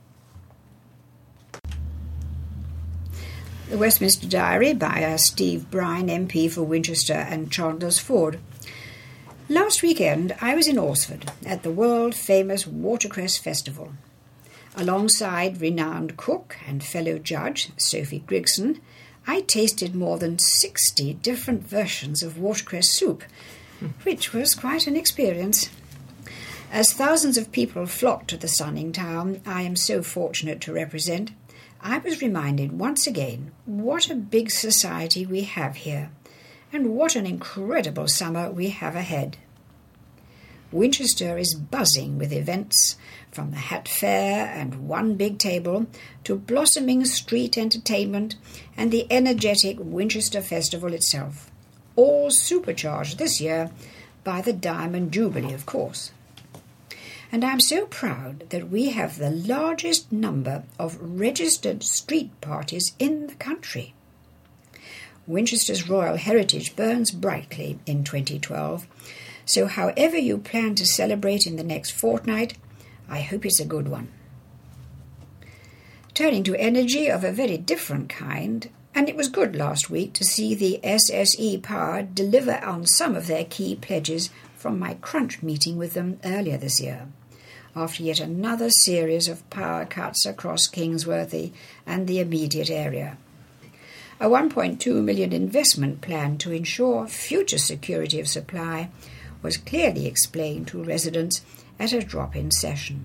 The Westminster Diary by uh, Steve Brine, M P for Winchester and Chandler's Ford. Last weekend I was in Alresford at the world-famous Watercress Festival. Alongside renowned cook and fellow judge Sophie Grigson, I tasted more than sixty different versions of watercress soup, which was quite an experience. As thousands of people flocked to the sunning town I am so fortunate to represent, I was reminded once again what a big society we have here, and what an incredible summer we have ahead. Winchester is buzzing with events, from the hat fair and one big table to blossoming street entertainment and the energetic Winchester Festival itself, all supercharged this year by the Diamond Jubilee, of course. And I'm so proud that we have the largest number of registered street parties in the country. Winchester's royal heritage burns brightly in twenty twelve, so however you plan to celebrate in the next fortnight, I hope it's a good one. Turning to energy of a very different kind, and it was good last week to see the S S E Power deliver on some of their key pledges from my crunch meeting with them earlier this year, after yet another series of power cuts across Kingsworthy and the immediate area. A one point two million dollars investment plan to ensure future security of supply was clearly explained to residents at a drop-in session.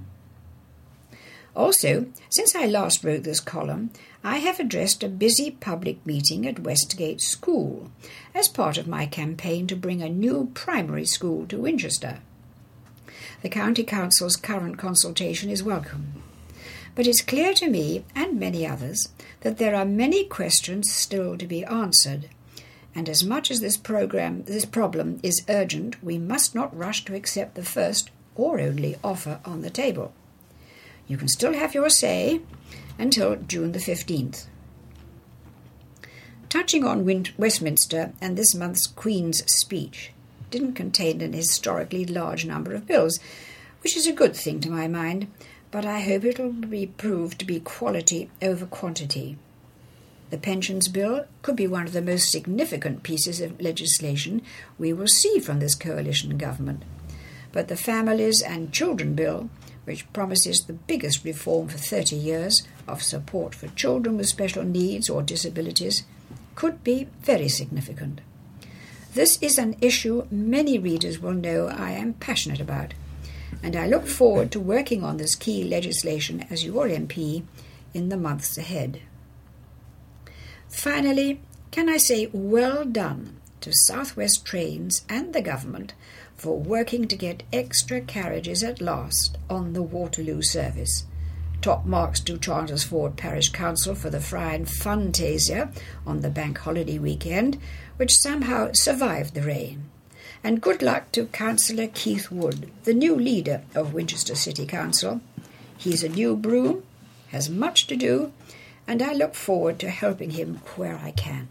Also, since I last wrote this column, I have addressed a busy public meeting at Westgate School as part of my campaign to bring a new primary school to Winchester. The County Council's current consultation is welcome, but it's clear to me and many others that there are many questions still to be answered, and as much as this program, this problem is urgent, we must not rush to accept the first or only offer on the table. You can still have your say until June the fifteenth. Touching on Westminster and this month's Queen's speech didn't contain an historically large number of bills, which is a good thing to my mind, but I hope it'll be proved to be quality over quantity. The Pensions Bill could be one of the most significant pieces of legislation we will see from this coalition government, but the Families and Children Bill, which promises the biggest reform for thirty years of support for children with special needs or disabilities, could be very significant. This is an issue many readers will know I am passionate about, and I look forward to working on this key legislation as your M P in the months ahead. Finally, can I say well done to South West Trains and the government for working to get extra carriages at last on the Waterloo service. Top marks to Chandler's Ford Parish Council for the Friar Funtasia on the bank holiday weekend, which somehow survived the rain. And good luck to Councillor Keith Wood, the new leader of Winchester City Council. He's a new broom, has much to do, and I look forward to helping him where I can.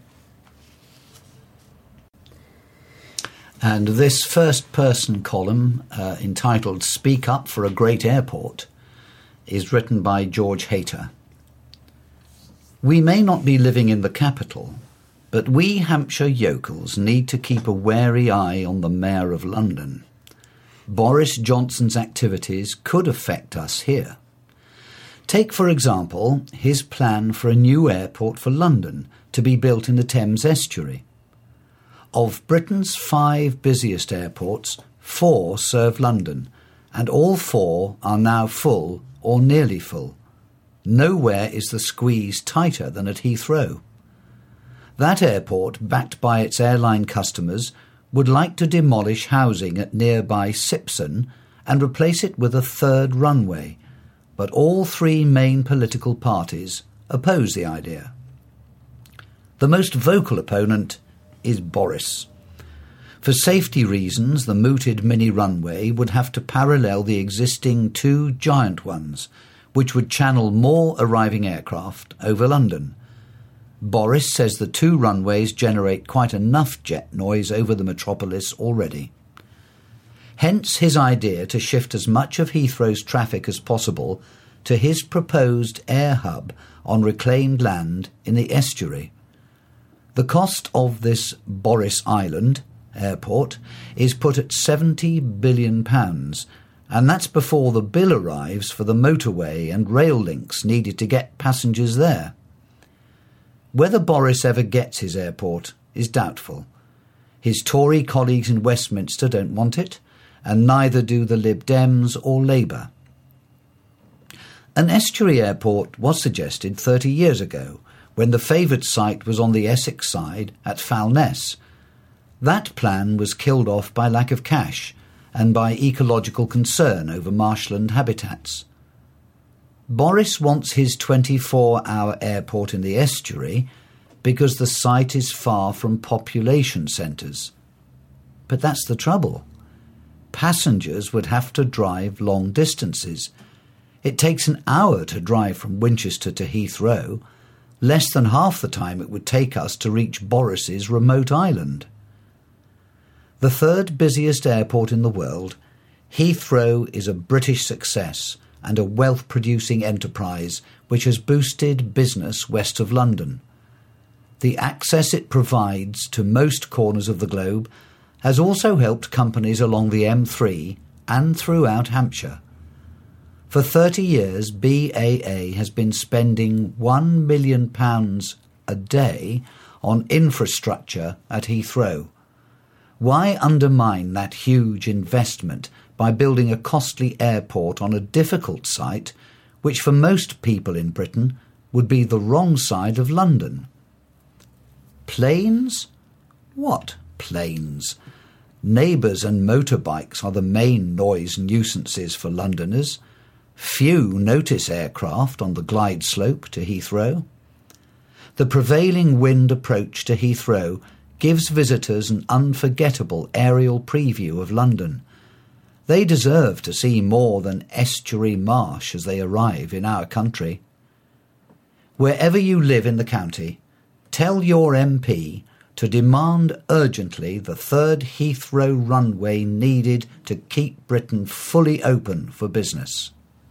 And this first-person column, uh, entitled Speak Up for a Great Airport, is written by George Hayter. We may not be living in the capital, but we Hampshire yokels need to keep a wary eye on the Mayor of London. Boris Johnson's activities could affect us here. Take, for example, his plan for a new airport for London to be built in the Thames estuary. Of Britain's five busiest airports, four serve London, and all four are now full or nearly full. Nowhere is the squeeze tighter than at Heathrow. That airport, backed by its airline customers, would like to demolish housing at nearby Sipson and replace it with a third runway, but all three main political parties oppose the idea. The most vocal opponent is Boris. For safety reasons, the mooted mini-runway would have to parallel the existing two giant ones, which would channel more arriving aircraft over London. Boris says the two runways generate quite enough jet noise over the metropolis already. Hence his idea to shift as much of Heathrow's traffic as possible to his proposed air hub on reclaimed land in the estuary. The cost of this Boris Island airport is put at seventy billion pounds, and that's before the bill arrives for the motorway and rail links needed to get passengers there. Whether Boris ever gets his airport is doubtful. His Tory colleagues in Westminster don't want it, and neither do the Lib Dems or Labour. An estuary airport was suggested thirty years ago, when the favoured site was on the Essex side at Foulness. That plan was killed off by lack of cash and by ecological concern over marshland habitats. Boris wants his twenty-four hour airport in the estuary because the site is far from population centres. But that's the trouble. Passengers would have to drive long distances. It takes an hour to drive from Winchester to Heathrow, less than half the time it would take us to reach Boris's remote island. The third busiest airport in the world, Heathrow is a British success and a wealth-producing enterprise which has boosted business west of London. The access it provides to most corners of the globe has also helped companies along the M three and throughout Hampshire. For thirty years, B A A has been spending one million pounds a day on infrastructure at Heathrow. Why undermine that huge investment by building a costly airport on a difficult site, which for most people in Britain would be the wrong side of London? Planes? What planes? Neighbours and motorbikes are the main noise nuisances for Londoners. Few notice aircraft on the glide slope to Heathrow. The prevailing wind approach to Heathrow gives visitors an unforgettable aerial preview of London. They deserve to see more than estuary marsh as they arrive in our country. Wherever you live in the county, tell your M P to demand urgently the third Heathrow runway needed to keep Britain fully open for business.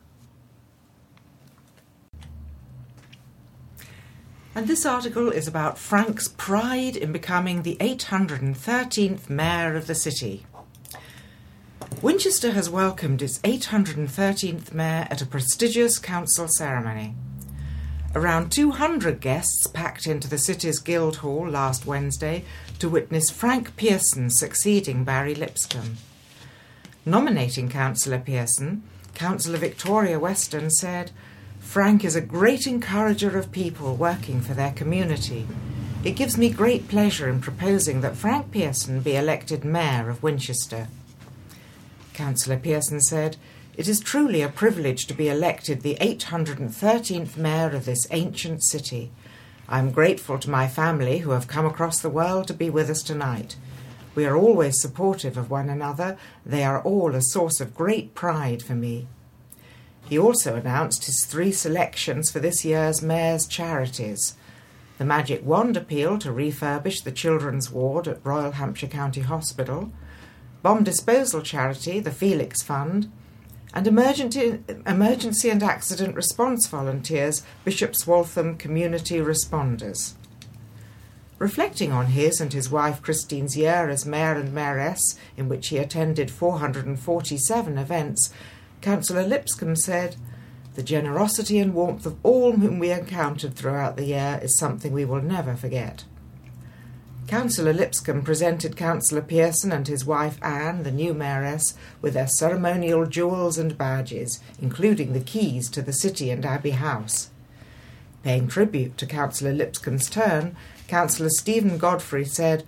And this article is about Frank's pride in becoming the eight hundred thirteenth mayor of the city. Winchester has welcomed its eight hundred thirteenth mayor at a prestigious council ceremony. Around two hundred guests packed into the city's Guildhall last Wednesday to witness Frank Pearson succeeding Barry Lipscombe. Nominating Councillor Pearson, Councillor Victoria Weston said, "Frank is a great encourager of people working for their community. It gives me great pleasure in proposing that Frank Pearson be elected Mayor of Winchester." Councillor Pearson said, "It is truly a privilege to be elected the eight hundred thirteenth Mayor of this ancient city. I am grateful to my family who have come across the world to be with us tonight. We are always supportive of one another. They are all a source of great pride for me." He also announced his three selections for this year's Mayor's charities: the Magic Wand Appeal to refurbish the Children's Ward at Royal Hampshire County Hospital, Bomb Disposal Charity, the Felix Fund, and Emergency, Emergency and Accident Response Volunteers, Bishop's Waltham Community Responders. Reflecting on his and his wife Christine's year as Mayor and Mayoress, in which he attended four hundred forty-seven events, Councillor Lipscombe said, "The generosity and warmth of all whom we encountered throughout the year is something we will never forget." Councillor Lipscombe presented Councillor Pearson and his wife Anne, the new mayoress, with their ceremonial jewels and badges, including the keys to the City and Abbey House. Paying tribute to Councillor Lipscombe's turn, Councillor Stephen Godfrey said,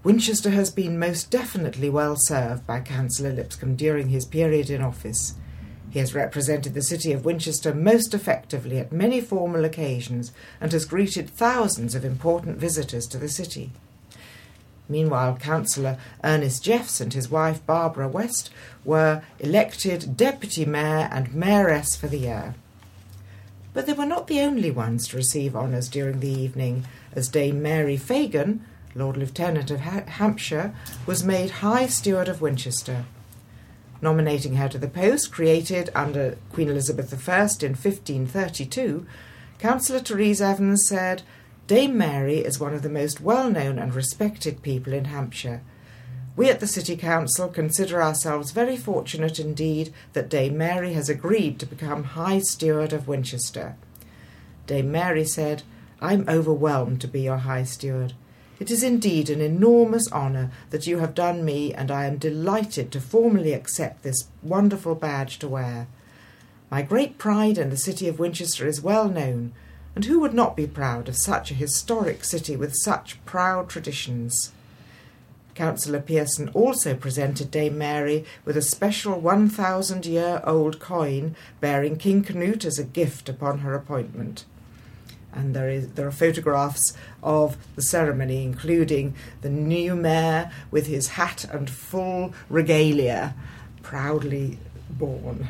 Winchester has been most definitely well served by Councillor Lipscomb during his period in office. He has represented the city of Winchester most effectively at many formal occasions and has greeted thousands of important visitors to the city. Meanwhile, Councillor Ernest Jeffs and his wife Barbara West were elected Deputy Mayor and Mayoress for the year. But they were not the only ones to receive honours during the evening, as Dame Mary Fagan, Lord Lieutenant of ha- Hampshire, was made High Steward of Winchester. Nominating her to the post, created under Queen Elizabeth the First in fifteen thirty-two, Councillor Therese Evans said, "Dame Mary is one of the most well-known and respected people in Hampshire. We at the City Council consider ourselves very fortunate indeed that Dame Mary has agreed to become High Steward of Winchester." Dame Mary said, "I'm overwhelmed to be your High Steward. It is indeed an enormous honour that you have done me, and I am delighted to formally accept this wonderful badge to wear. My great pride in the city of Winchester is well known, and who would not be proud of such a historic city with such proud traditions?" Councillor Pearson also presented Dame Mary with a special one thousand year old coin bearing King Canute as a gift upon her appointment. And there is there are photographs of the ceremony, including the new mayor with his hat and full regalia, proudly borne.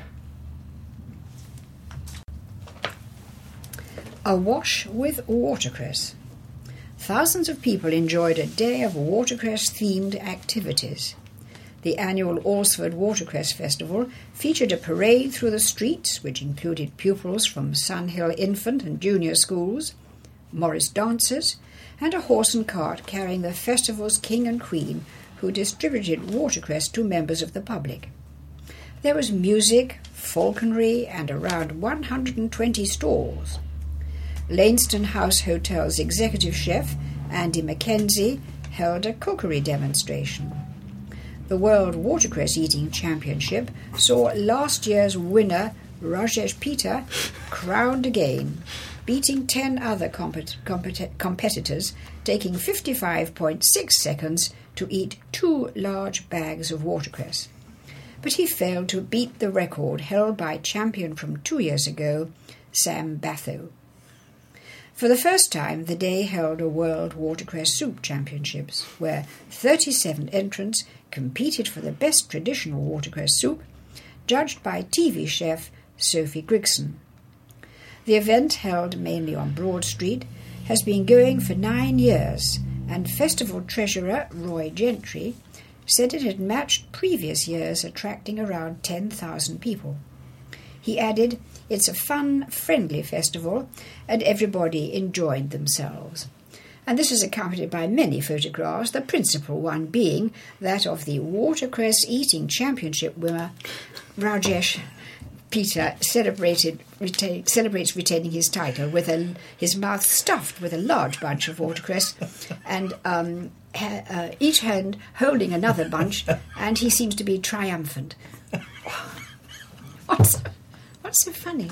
A wash with watercress. Thousands of people enjoyed a day of watercress-themed activities. The annual Alresford Watercress Festival featured a parade through the streets, which included pupils from Sunhill Infant and Junior Schools, Morris dancers, and a horse and cart carrying the festival's king and queen, who distributed watercress to members of the public. There was music, falconry, and around one hundred twenty stalls. Lainston House Hotel's executive chef, Andy Mackenzie, held a cookery demonstration. The World Watercress Eating Championship saw last year's winner, Rajesh Peter, crowned again, beating ten other compet- compet- competitors, taking fifty-five point six seconds to eat two large bags of watercress. But he failed to beat the record held by champion from two years ago, Sam Batho. For the first time, the day held a World Watercress Soup Championships, where thirty-seven entrants competed for the best traditional watercress soup, judged by T V chef Sophie Grigson. The event, held mainly on Broad Street, has been going for nine years, and festival treasurer Roy Gentry said it had matched previous years, attracting around ten thousand people. He added, "It's a fun, friendly festival, and everybody enjoyed themselves." And this is accompanied by many photographs, the principal one being that of the Watercress Eating Championship winner, Rajesh Peter, celebrated, retain, celebrates retaining his title with a, his mouth stuffed with a large bunch of watercress, and um, ha, uh, each hand holding another bunch, and he seems to be triumphant. What's, what's so funny?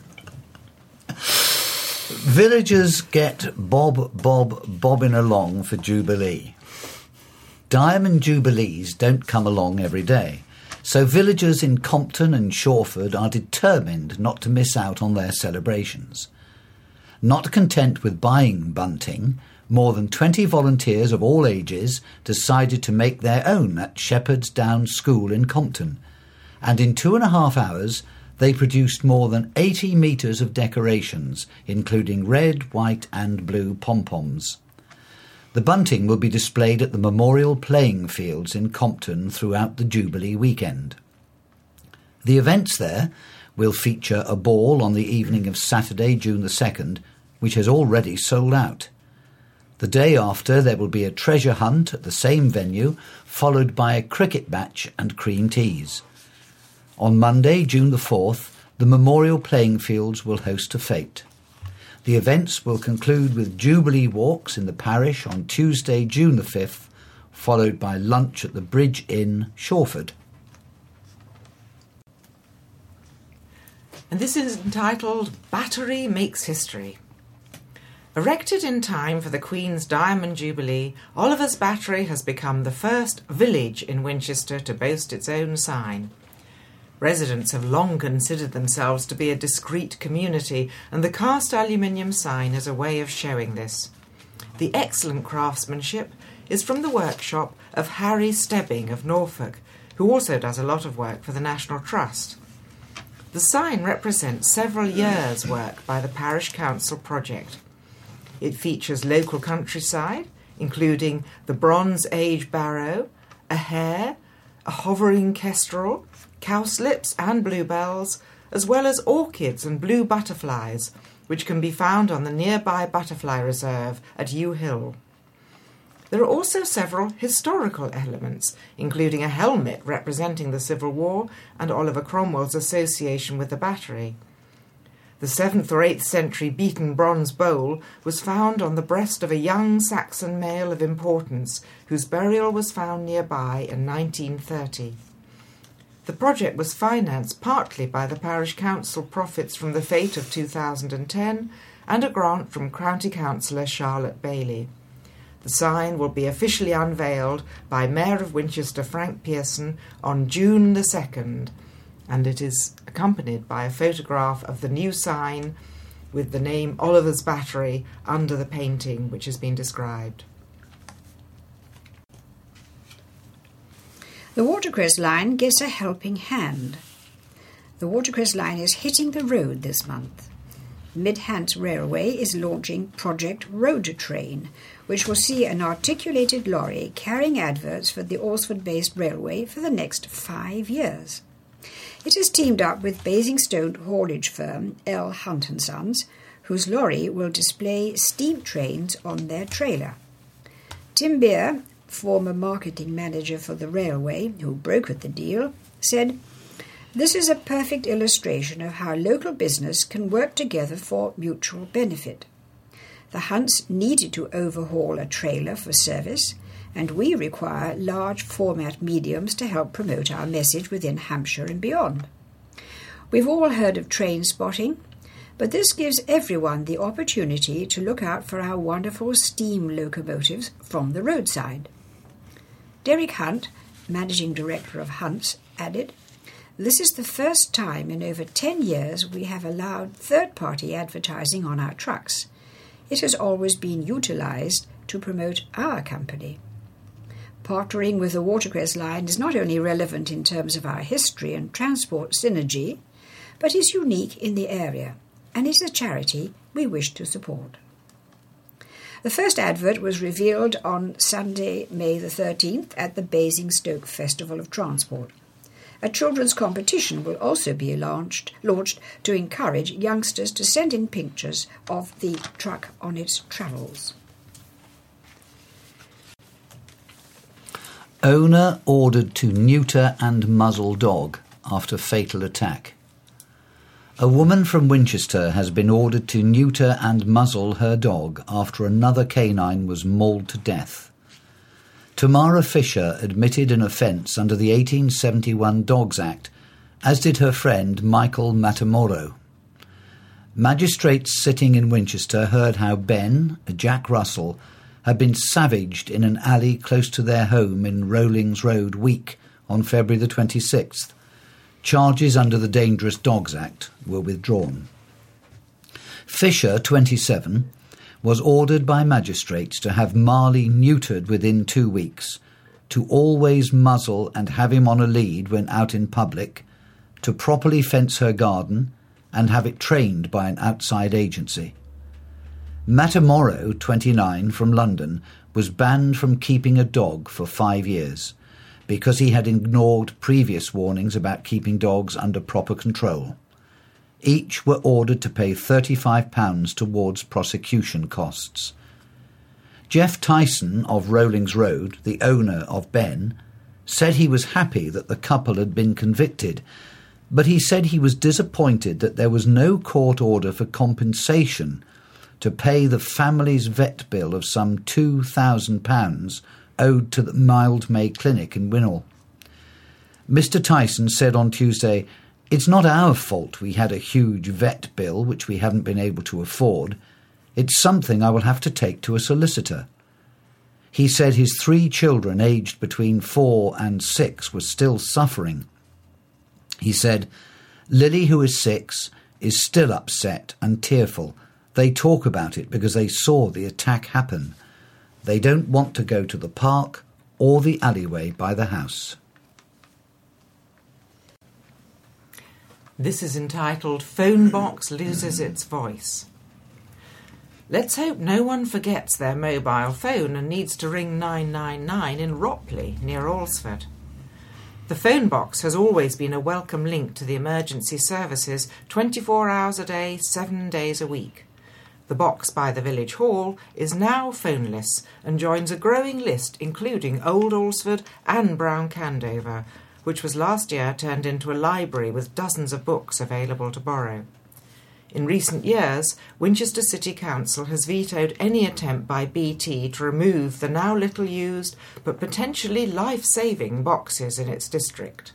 Villagers get bob, bob, bobbing along for Jubilee. Diamond Jubilees don't come along every day, so villagers in Compton and Shawford are determined not to miss out on their celebrations. Not content with buying bunting, more than twenty volunteers of all ages decided to make their own at Shepherd's Down School in Compton, and in two and a half hours they produced more than eighty metres of decorations, including red, white and blue pom-poms. The bunting will be displayed at the Memorial Playing Fields in Compton throughout the Jubilee weekend. The events there will feature a ball on the evening of Saturday, June the second, which has already sold out. The day after there will be a treasure hunt at the same venue, followed by a cricket match and cream teas. On Monday, June the fourth, the Memorial Playing Fields will host a fete. The events will conclude with Jubilee walks in the parish on Tuesday, June the fifth, followed by lunch at the Bridge Inn, Shawford. And this is entitled Battery Makes History. Erected in time for the Queen's Diamond Jubilee, Oliver's Battery has become the first village in Winchester to boast its own sign. Residents have long considered themselves to be a discreet community, and the cast aluminium sign is a way of showing this. The excellent craftsmanship is from the workshop of Harry Stebbing of Norfolk, who also does a lot of work for the National Trust. The sign represents several years' work by the Parish Council project. It features local countryside, including the Bronze Age barrow, a hare, a hovering kestrel, cowslips and bluebells, as well as orchids and blue butterflies, which can be found on the nearby butterfly reserve at Yew Hill. There are also several historical elements, including a helmet representing the Civil War and Oliver Cromwell's association with the battery. The seventh or eighth century beaten bronze bowl was found on the breast of a young Saxon male of importance, whose burial was found nearby in nineteen thirty. The project was financed partly by the Parish Council profits from the fete of two thousand ten and a grant from County Councillor Charlotte Bailey. The sign will be officially unveiled by Mayor of Winchester Frank Pearson on June the second, and it is accompanied by a photograph of the new sign with the name Oliver's Battery under the painting which has been described. The Watercress Line gets a helping hand. The Watercress Line is hitting the road this month. Mid-Hants Railway is launching Project Road Train, which will see an articulated lorry carrying adverts for the Alresford-based railway for the next five years. It has teamed up with Basingstoke haulage firm L. Hunt and Sons, whose lorry will display steam trains on their trailer. Tim Beer, former marketing manager for the railway, who brokered the deal, said, "This is a perfect illustration of how local business can work together for mutual benefit. The Hunts needed to overhaul a trailer for service, and we require large format mediums to help promote our message within Hampshire and beyond. We've all heard of train spotting, but this gives everyone the opportunity to look out for our wonderful steam locomotives from the roadside." Derek Hunt, managing director of Hunts, added, "This is the first time in over ten years we have allowed third-party advertising on our trucks. It has always been utilised to promote our company. Partnering with the Watercress Line is not only relevant in terms of our history and transport synergy, but is unique in the area, and is a charity we wish to support." The first advert was revealed on Sunday, May the thirteenth, at the Basingstoke Festival of Transport. A children's competition will also be launched, launched to encourage youngsters to send in pictures of the truck on its travels. Owner ordered to neuter and muzzle dog after fatal attack. A woman from Winchester has been ordered to neuter and muzzle her dog after another canine was mauled to death. Tamara Fisher admitted an offence under the eighteen seventy-one Dogs Act, as did her friend Michael Matamoro. Magistrates sitting in Winchester heard how Ben, a Jack Russell, had been savaged in an alley close to their home in Rowlings Road Week on February the twenty-sixth. Charges under the Dangerous Dogs Act were withdrawn. Fisher, twenty-seven, was ordered by magistrates to have Marley neutered within two weeks, to always muzzle and have him on a lead when out in public, to properly fence her garden, and have it trained by an outside agency. Matamoro, twenty-nine, from London, was banned from keeping a dog for five years because he had ignored previous warnings about keeping dogs under proper control. Each were ordered to pay thirty-five pounds towards prosecution costs. Jeff Tyson of Rowlings Road, the owner of Ben, said he was happy that the couple had been convicted, but he said he was disappointed that there was no court order for compensation to pay the family's vet bill of some two thousand pounds owed to the Mildmay Clinic in Winnall. Mister Tyson said on Tuesday, "It's not our fault we had a huge vet bill which we haven't been able to afford. It's something I will have to take to a solicitor. He said his three children aged between four and six were still suffering. He said, Lily, who is six, is still upset and tearful. They talk about it because they saw the attack happen. They don't want to go to the park or the alleyway by the house. This is entitled Phone Box Loses Its Voice. Let's hope no one forgets their mobile phone and needs to ring nine nine nine in Ropley, near Alresford. The phone box has always been a welcome link to the emergency services, twenty-four hours a day, seven days a week. The box by the village hall is now phoneless and joins a growing list including Old Alresford and Brown Candover, which was last year turned into a library with dozens of books available to borrow. In recent years, Winchester City Council has vetoed any attempt by B T to remove the now little used but potentially life-saving boxes in its district.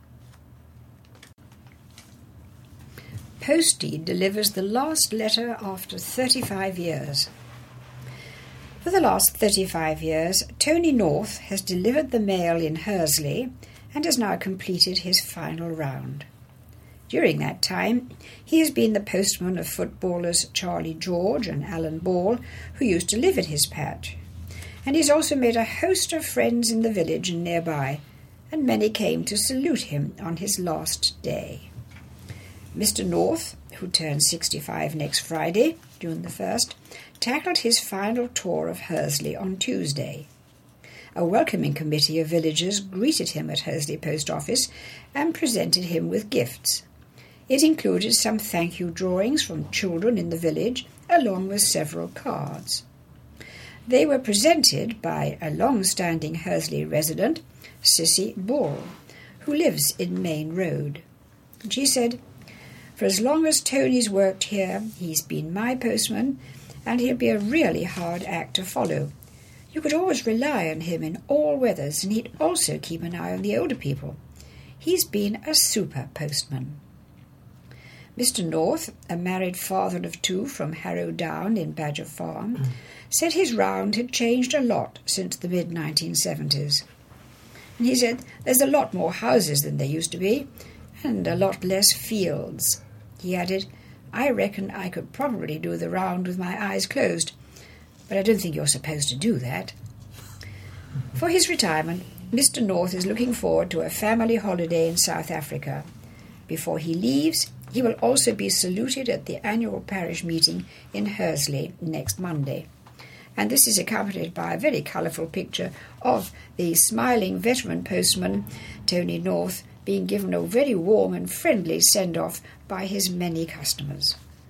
Postie delivers the last letter after thirty-five years. For the last thirty-five years, Tony North has delivered the mail in Hursley and has now completed his final round. During that time, he has been the postman of footballers Charlie George and Alan Ball, who used to live at his patch. And he's also made a host of friends in the village and nearby, and many came to salute him on his last day. Mister North, who turns sixty-five next Friday, June the first, tackled his final tour of Hursley on Tuesday. A welcoming committee of villagers greeted him at Hursley Post Office and presented him with gifts. It included some thank you drawings from children in the village, along with several cards. They were presented by a long-standing Hursley resident, Sissy Bull, who lives in Main Road. And she said, "For as long as Tony's worked here, he's been my postman, and he'll be a really hard act to follow. You could always rely on him in all weathers, and he'd also keep an eye on the older people. He's been a super postman." Mister North, a married father of two from Harrow Down in Badger Farm, mm. said his round had changed a lot since the mid nineteen seventies. And he said, "There's a lot more houses than there used to be, and a lot less fields." He added, "I reckon I could probably do the round with my eyes closed, but I don't think you're supposed to do that." For his retirement, Mister North is looking forward to a family holiday in South Africa. Before he leaves, he will also be saluted at the annual parish meeting in Hursley next Monday. And this is accompanied by a very colourful picture of the smiling veteran postman, Tony North, being given a very warm and friendly send-off by his many customers.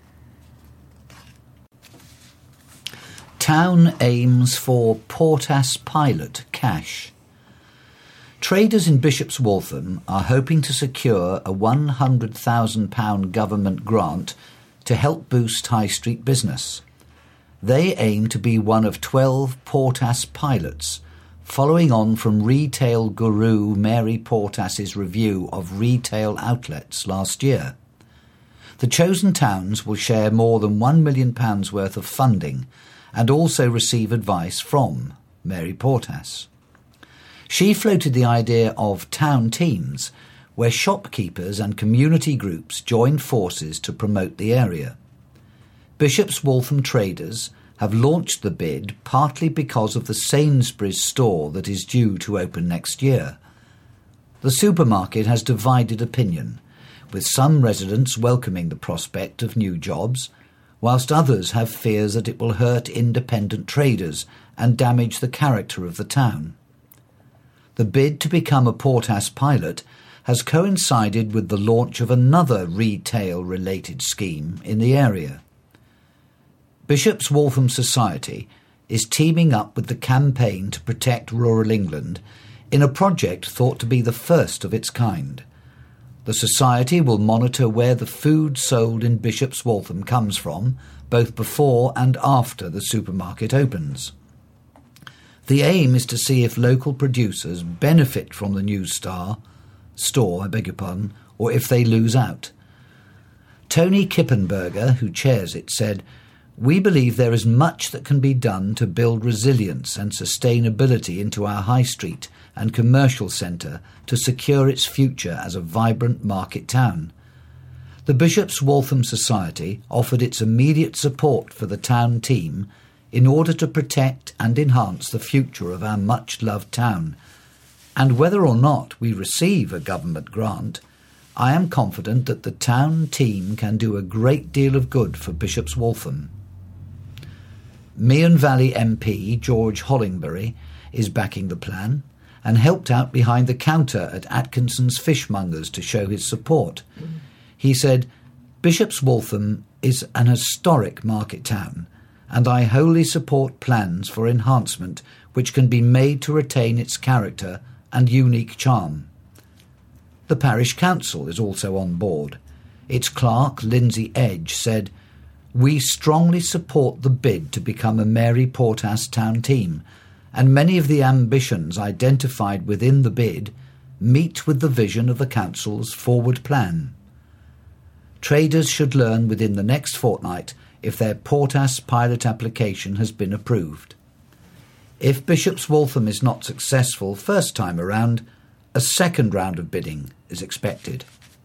Town aims for Portas pilot cash. Traders in Bishop's Waltham are hoping to secure a one hundred thousand pounds government grant to help boost high street business. They aim to be one of twelve Portas pilots, following on from retail guru Mary Portas's review of retail outlets last year. The chosen towns will share more than one million pounds worth of funding and also receive advice from Mary Portas. She floated the idea of town teams, where shopkeepers and community groups join forces to promote the area. Bishop's Waltham traders have launched the bid partly because of the Sainsbury's store that is due to open next year. The supermarket has divided opinion, with some residents welcoming the prospect of new jobs, whilst others have fears that it will hurt independent traders and damage the character of the town. The bid to become a Portas pilot has coincided with the launch of another retail-related scheme in the area. Bishop's Waltham Society is teaming up with the Campaign to Protect Rural England in a project thought to be the first of its kind. The Society will monitor where the food sold in Bishop's Waltham comes from, both before and after the supermarket opens. The aim is to see if local producers benefit from the new star, store, I beg your pardon, or if they lose out. Tony Kippenberger, who chairs it, said, We believe there is much that can be done to build resilience and sustainability into our high street and commercial centre to secure its future as a vibrant market town. The Bishop's Waltham Society offered its immediate support for the town team in order to protect and enhance the future of our much-loved town. And whether or not we receive a government grant, I am confident that the town team can do a great deal of good for Bishop's Waltham. Meon Valley M P George Hollingbury is backing the plan and helped out behind the counter at Atkinson's Fishmongers to show his support. Mm. He said, "Bishop's Waltham is an historic market town, and I wholly support plans for enhancement which can be made to retain its character and unique charm." The parish council is also on board. Its clerk, Lindsay Edge, said, "We strongly support the bid to become a Mary Portas town team, and many of the ambitions identified within the bid meet with the vision of the council's forward plan. Traders should learn within the next fortnight if their Portas pilot application has been approved. If Bishop's Waltham is not successful first time around, a second round of bidding is expected."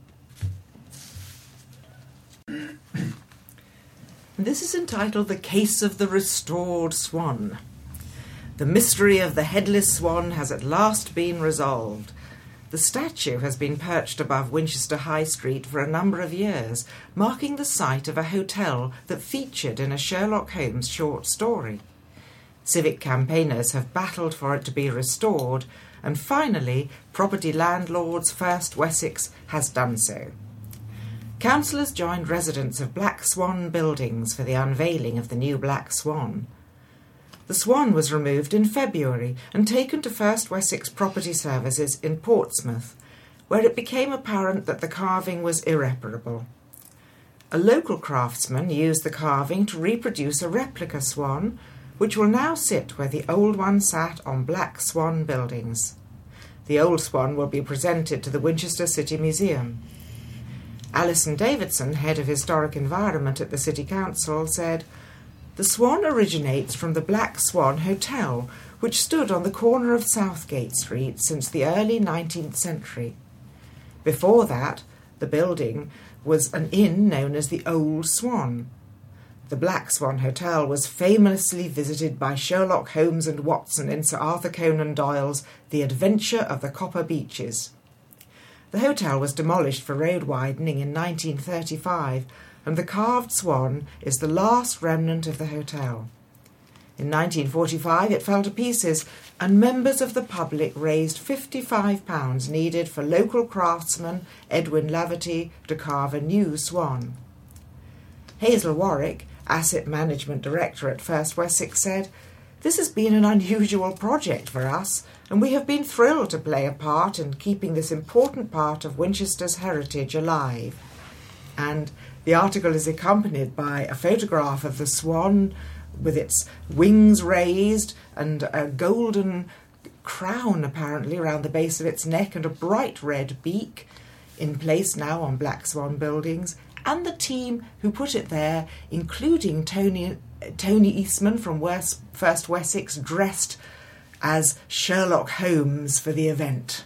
This is entitled The Case of the Restored Swan. The mystery of the headless swan has at last been resolved. The statue has been perched above Winchester High Street for a number of years, marking the site of a hotel that featured in a Sherlock Holmes short story. Civic campaigners have battled for it to be restored, and finally, property landlords First Wessex has done so. Councillors joined residents of Black Swan Buildings for the unveiling of the new Black Swan. The swan was removed in February and taken to First Wessex Property Services in Portsmouth, where it became apparent that the carving was irreparable. A local craftsman used the carving to reproduce a replica swan, which will now sit where the old one sat on Black Swan Buildings. The old swan will be presented to the Winchester City Museum. Alison Davidson, head of Historic Environment at the City Council, said, "The swan originates from the Black Swan Hotel, which stood on the corner of Southgate Street since the early nineteenth century. Before that, the building was an inn known as the Old Swan. The Black Swan Hotel was famously visited by Sherlock Holmes and Watson in Sir Arthur Conan Doyle's The Adventure of the Copper Beeches. The hotel was demolished for road widening in nineteen thirty-five, and the carved swan is the last remnant of the hotel. In nineteen forty-five it fell to pieces, and members of the public raised fifty-five pounds needed for local craftsman Edwin Laverty to carve a new swan." Hazel Warwick, Asset Management Director at First Wessex, said, "This has been an unusual project for us, and we have been thrilled to play a part in keeping this important part of Winchester's heritage alive." And the article is accompanied by a photograph of the swan with its wings raised and a golden crown apparently around the base of its neck and a bright red beak, in place now on Black Swan Buildings, and the team who put it there, including Tony, Tony Eastman from West, First Wessex, dressed as Sherlock Holmes for the event.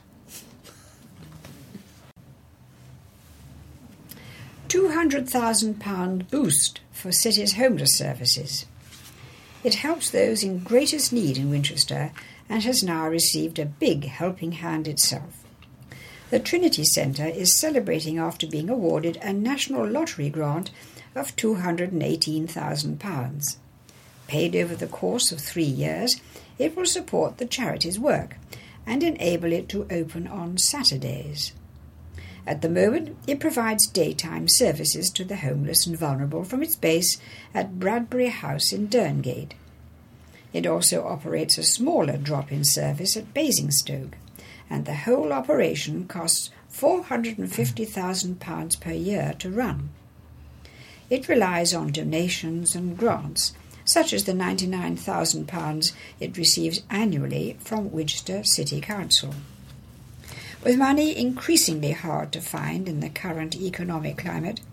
two hundred thousand pounds boost for City's homeless services. It helps those in greatest need in Winchester and has now received a big helping hand itself. The Trinity Centre is celebrating after being awarded a national lottery grant of two hundred eighteen thousand pounds. Paid over the course of three years, it will support the charity's work and enable it to open on Saturdays. At the moment, it provides daytime services to the homeless and vulnerable from its base at Bradbury House in Derngate. It also operates a smaller drop-in service at Basingstoke, and the whole operation costs four hundred fifty thousand pounds per year to run. It relies on donations and grants, such as the ninety-nine thousand pounds it receives annually from Winchester City Council. With money increasingly hard to find in the current economic climate,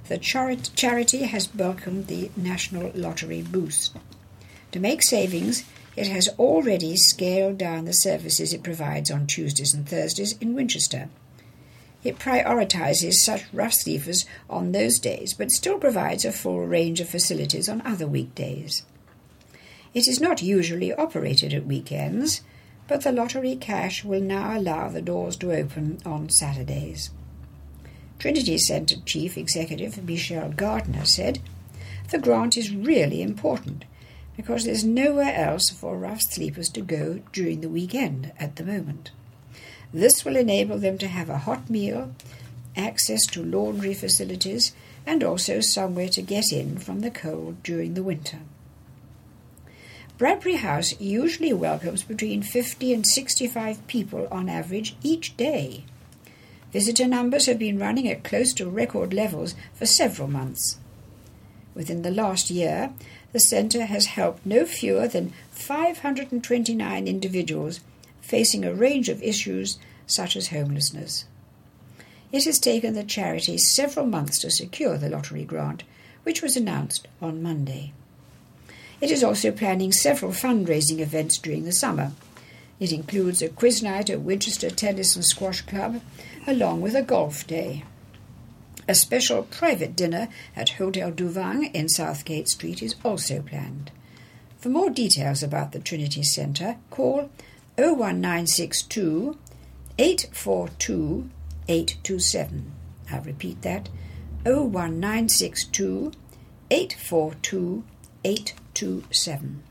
the char- charity has welcomed the National Lottery boost. To make savings, it has already scaled down the services it provides on Tuesdays and Thursdays in Winchester. It prioritises such rough sleepers on those days, but still provides a full range of facilities on other weekdays. It is not usually operated at weekends, but the lottery cash will now allow the doors to open on Saturdays. Trinity Centre Chief Executive Michelle Gardner said, "The grant is really important because there's nowhere else for rough sleepers to go during the weekend at the moment. This will enable them to have a hot meal, access to laundry facilities, and also somewhere to get in from the cold during the winter." Bradbury House usually welcomes between fifty and sixty-five people on average each day. Visitor numbers have been running at close to record levels for several months. Within the last year, the centre has helped no fewer than five hundred twenty-nine individuals facing a range of issues such as homelessness. It has taken the charity several months to secure the lottery grant, which was announced on Monday. It is also planning several fundraising events during the summer. It includes a quiz night at Winchester Tennis and Squash Club, along with a golf day. A special private dinner at Hotel Duvang in Southgate Street is also planned. For more details about the Trinity Centre, call oh one nine six two, eight four two, eight two seven. I'll repeat that, oh one nine six two, eight four two, eight two seven.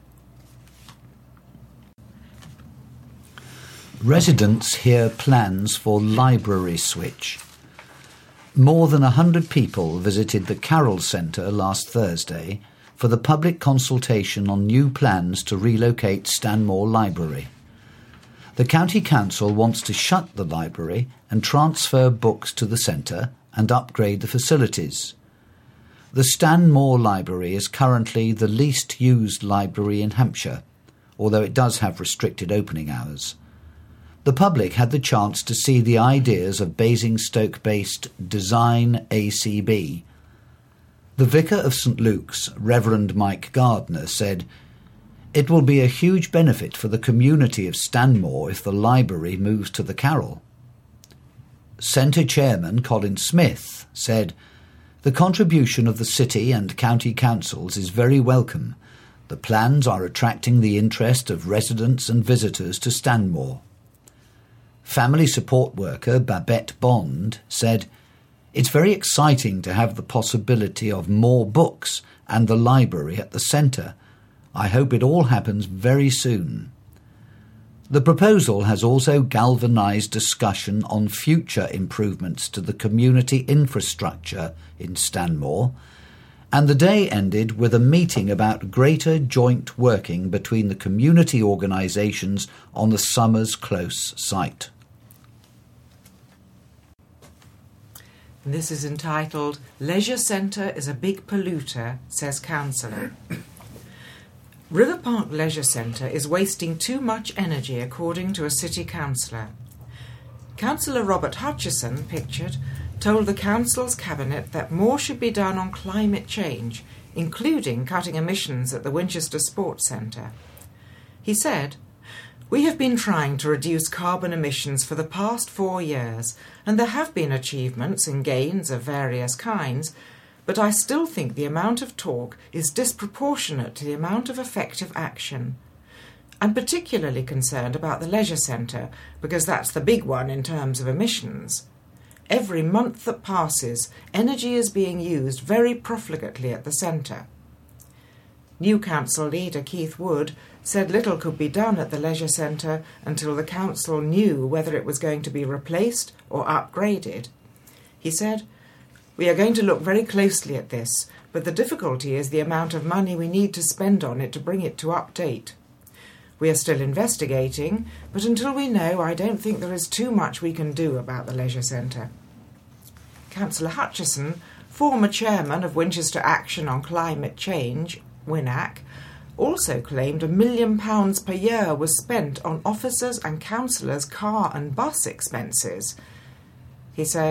Residents hear plans for library switch. More than one hundred people visited the Carroll Centre last Thursday for the public consultation on new plans to relocate Stanmore Library. The County Council wants to shut the library and transfer books to the centre and upgrade the facilities. The Stanmore Library is currently the least used library in Hampshire, although it does have restricted opening hours. The public had the chance to see the ideas of Basingstoke-based Design A C B. The Vicar of St Luke's, Reverend Mike Gardner, said, "It will be a huge benefit for the community of Stanmore if the library moves to the Carroll." Centre Chairman Colin Smith said, "The contribution of the city and county councils is very welcome. The plans are attracting the interest of residents and visitors to Stanmore." Family support worker Babette Bond said, "It's very exciting to have the possibility of more books and the library at the centre. I hope it all happens very soon." The proposal has also galvanised discussion on future improvements to the community infrastructure in Stanmore, and the day ended with a meeting about greater joint working between the community organisations on the Summers Close site. This is entitled "Leisure Centre is a Big Polluter," says Councillor. River Park Leisure Centre is wasting too much energy, according to a city councillor. Councillor Robert Hutchison, pictured, told the council's cabinet that more should be done on climate change, including cutting emissions at the Winchester Sports Centre. He said, "We have been trying to reduce carbon emissions for the past four years, and there have been achievements and gains of various kinds, but I still think the amount of talk is disproportionate to the amount of effective action. I'm particularly concerned about the leisure centre, because that's the big one in terms of emissions. Every month that passes, energy is being used very profligately at the centre." New council leader Keith Wood said little could be done at the leisure centre until the council knew whether it was going to be replaced or upgraded. He said, "We are going to look very closely at this, but the difficulty is the amount of money we need to spend on it to bring it to update. We are still investigating, but until we know, I don't think there is too much we can do about the leisure centre." Councillor Hutchison, former chairman of Winchester Action on Climate Change, W I N A C, also claimed a million pounds per year was spent on officers and councillors' car and bus expenses. He said,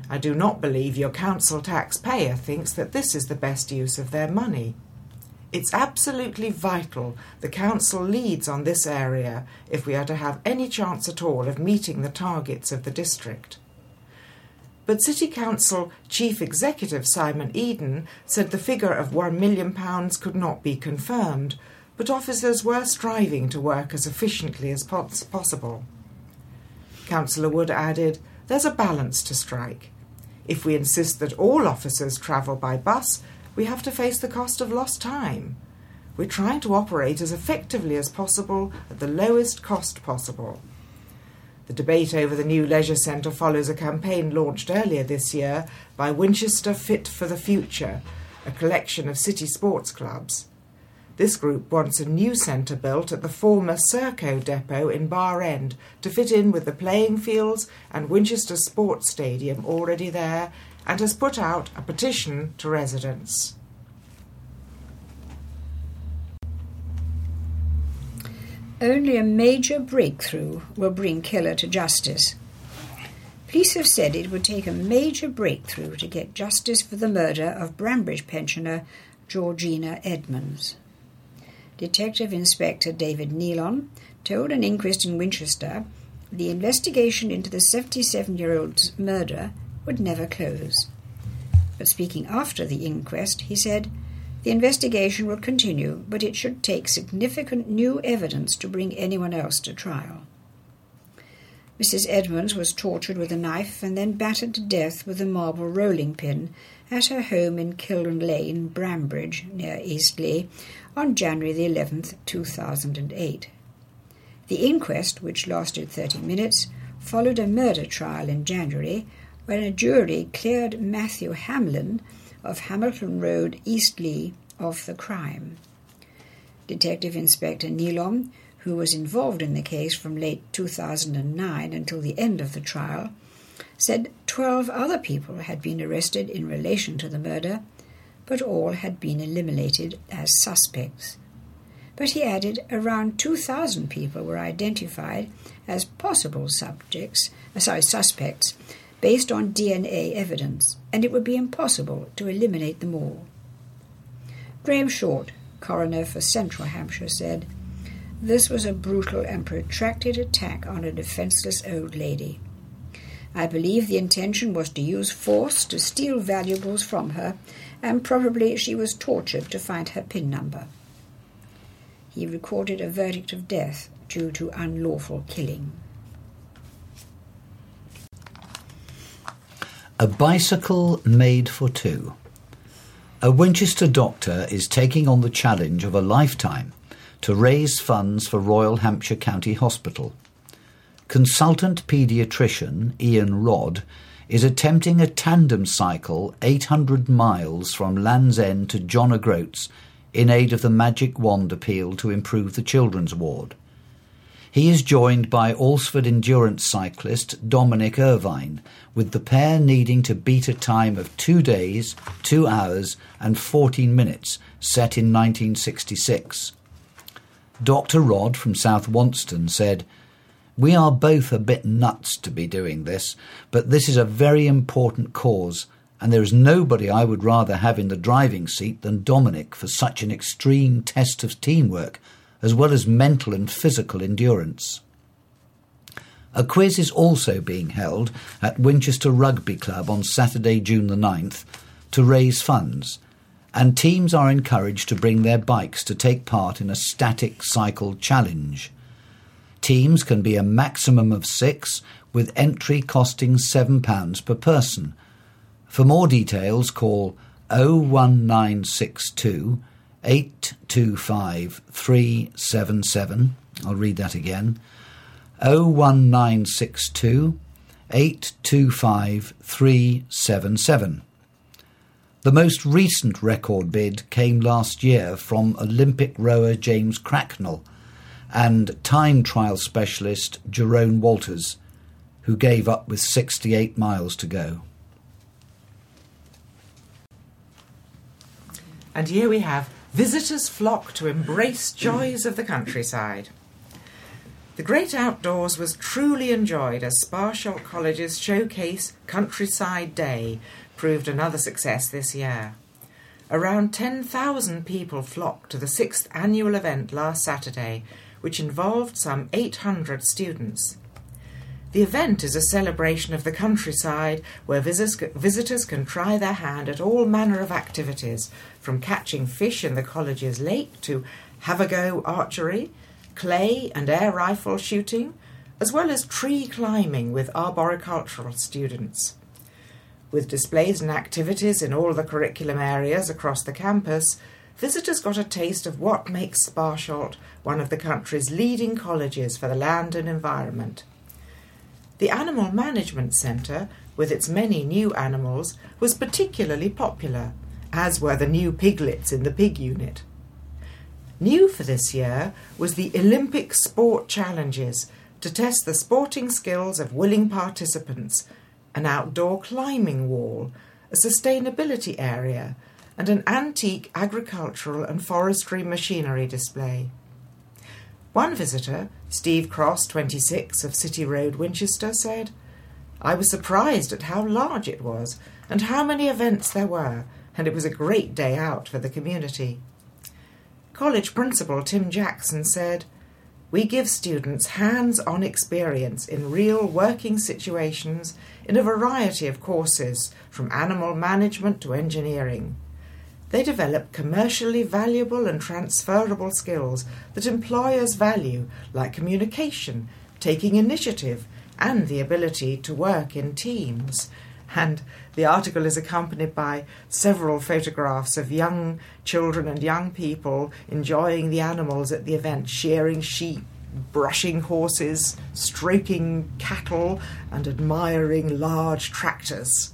I do not believe your council taxpayer thinks that this is the best use of their money. It's absolutely vital the council leads on this area if we are to have any chance at all of meeting the targets of the district. But City Council Chief Executive Simon Eden said the figure of one million pounds could not be confirmed, but officers were striving to work as efficiently as pos- possible. Councillor Wood added, "There's a balance to strike. If we insist that all officers travel by bus, we have to face the cost of lost time. We're trying to operate as effectively as possible at the lowest cost possible." The debate over the new leisure centre follows a campaign launched earlier this year by Winchester Fit for the Future, a collection of city sports clubs. This group wants a new centre built at the former Serco depot in Bar End to fit in with the playing fields and Winchester Sports Stadium already there, and has put out a petition to residents. Only a major breakthrough will bring Keller to justice. Police have said it would take a major breakthrough to get justice for the murder of Brambridge pensioner Georgina Edmonds. Detective Inspector David Nealon told an inquest in Winchester the investigation into the seventy-seven-year-old's murder would never close. But speaking after the inquest, he said, "The investigation will continue, but it should take significant new evidence to bring anyone else to trial." Missus Edmonds was tortured with a knife and then battered to death with a marble rolling pin at her home in Kilburn Lane, Brambridge, near Eastleigh, on January the eleventh, two thousand eight. The inquest, which lasted thirty minutes, followed a murder trial in January, when a jury cleared Matthew Hamlin of Hamilton Road, Eastleigh, of the crime. Detective Inspector Nealon, who was involved in the case from late two thousand nine until the end of the trial, said twelve other people had been arrested in relation to the murder, but all had been eliminated as suspects. But he added around two thousand people were identified as possible subjects, uh, sorry, suspects, based on D N A evidence, and it would be impossible to eliminate them all. Graham Short, coroner for Central Hampshire, said, "This was a brutal and protracted attack on a defenceless old lady. I believe the intention was to use force to steal valuables from her, and probably she was tortured to find her PIN number." He recorded a verdict of death due to unlawful killing. A bicycle made for two. A Winchester doctor is taking on the challenge of a lifetime to raise funds for Royal Hampshire County Hospital. Consultant paediatrician Ian Rodd is attempting a tandem cycle eight hundred miles from Land's End to John O'Groats in aid of the Magic Wand appeal to improve the children's ward. He is joined by Alresford endurance cyclist Dominic Irvine, with the pair needing to beat a time of two days, two hours and fourteen minutes set in nineteen sixty-six. Doctor Rodd from South Wonston said, "We are both a bit nuts to be doing this, but this is a very important cause, and there is nobody I would rather have in the driving seat than Dominic for such an extreme test of teamwork, as well as mental and physical endurance." A quiz is also being held at Winchester Rugby Club on Saturday, June the ninth, to raise funds, and teams are encouraged to bring their bikes to take part in a static cycle challenge. Teams can be a maximum of six, with entry costing seven pounds per person. For more details, call oh one nine six two, eight two five, three seven seven. I'll read that again. oh one nine six two, eight two five, three seven seven. The most recent record bid came last year from Olympic rower James Cracknell and time trial specialist Jerome Walters, who gave up with sixty-eight miles to go. And here we have visitors flock to embrace joys of the countryside. The great outdoors was truly enjoyed as Sparsholt College's Showcase Countryside Day proved another success this year. Around ten thousand people flocked to the sixth annual event last Saturday, which involved some eight hundred students. The event is a celebration of the countryside where visitors can try their hand at all manner of activities, from catching fish in the college's lake to have-a-go archery, clay and air rifle shooting, as well as tree climbing with arboricultural students. With displays and activities in all the curriculum areas across the campus, visitors got a taste of what makes Sparsholt one of the country's leading colleges for the land and environment. The Animal Management Centre, with its many new animals, was particularly popular, as were the new piglets in the pig unit. New for this year was the Olympic Sport Challenges to test the sporting skills of willing participants, an outdoor climbing wall, a sustainability area, and an antique agricultural and forestry machinery display. One visitor, Steve Cross, twenty-six, of City Road, Winchester, said, "I was surprised at how large it was and how many events there were, and it was a great day out for the community." College principal Tim Jackson said, "We give students hands-on experience in real working situations in a variety of courses, from animal management to engineering. They develop commercially valuable and transferable skills that employers value, like communication, taking initiative, and the ability to work in teams." And the article is accompanied by several photographs of young children and young people enjoying the animals at the event, shearing sheep, brushing horses, stroking cattle, and admiring large tractors.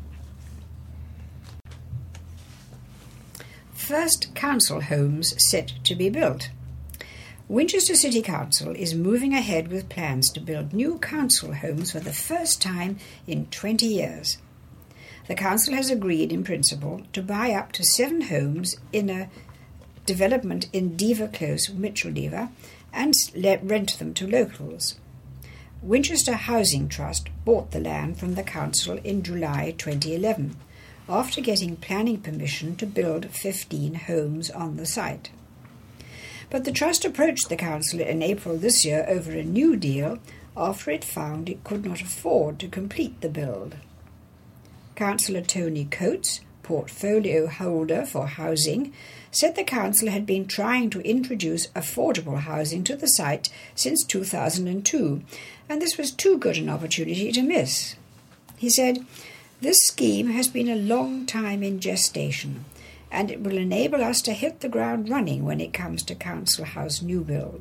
First council homes set to be built. Winchester City Council is moving ahead with plans to build new council homes for the first time in twenty years. The council has agreed in principle to buy up to seven homes in a development in Dever Close, Mitcheldever, and let rent them to locals. Winchester Housing Trust bought the land from the council in July twenty eleven, after getting planning permission to build fifteen homes on the site. But the trust approached the council in April this year over a new deal after it found it could not afford to complete the build. Councillor Tony Coates, portfolio holder for housing, said the council had been trying to introduce affordable housing to the site since two thousand two, and this was too good an opportunity to miss. He said, "This scheme has been a long time in gestation, and it will enable us to hit the ground running when it comes to council house new build."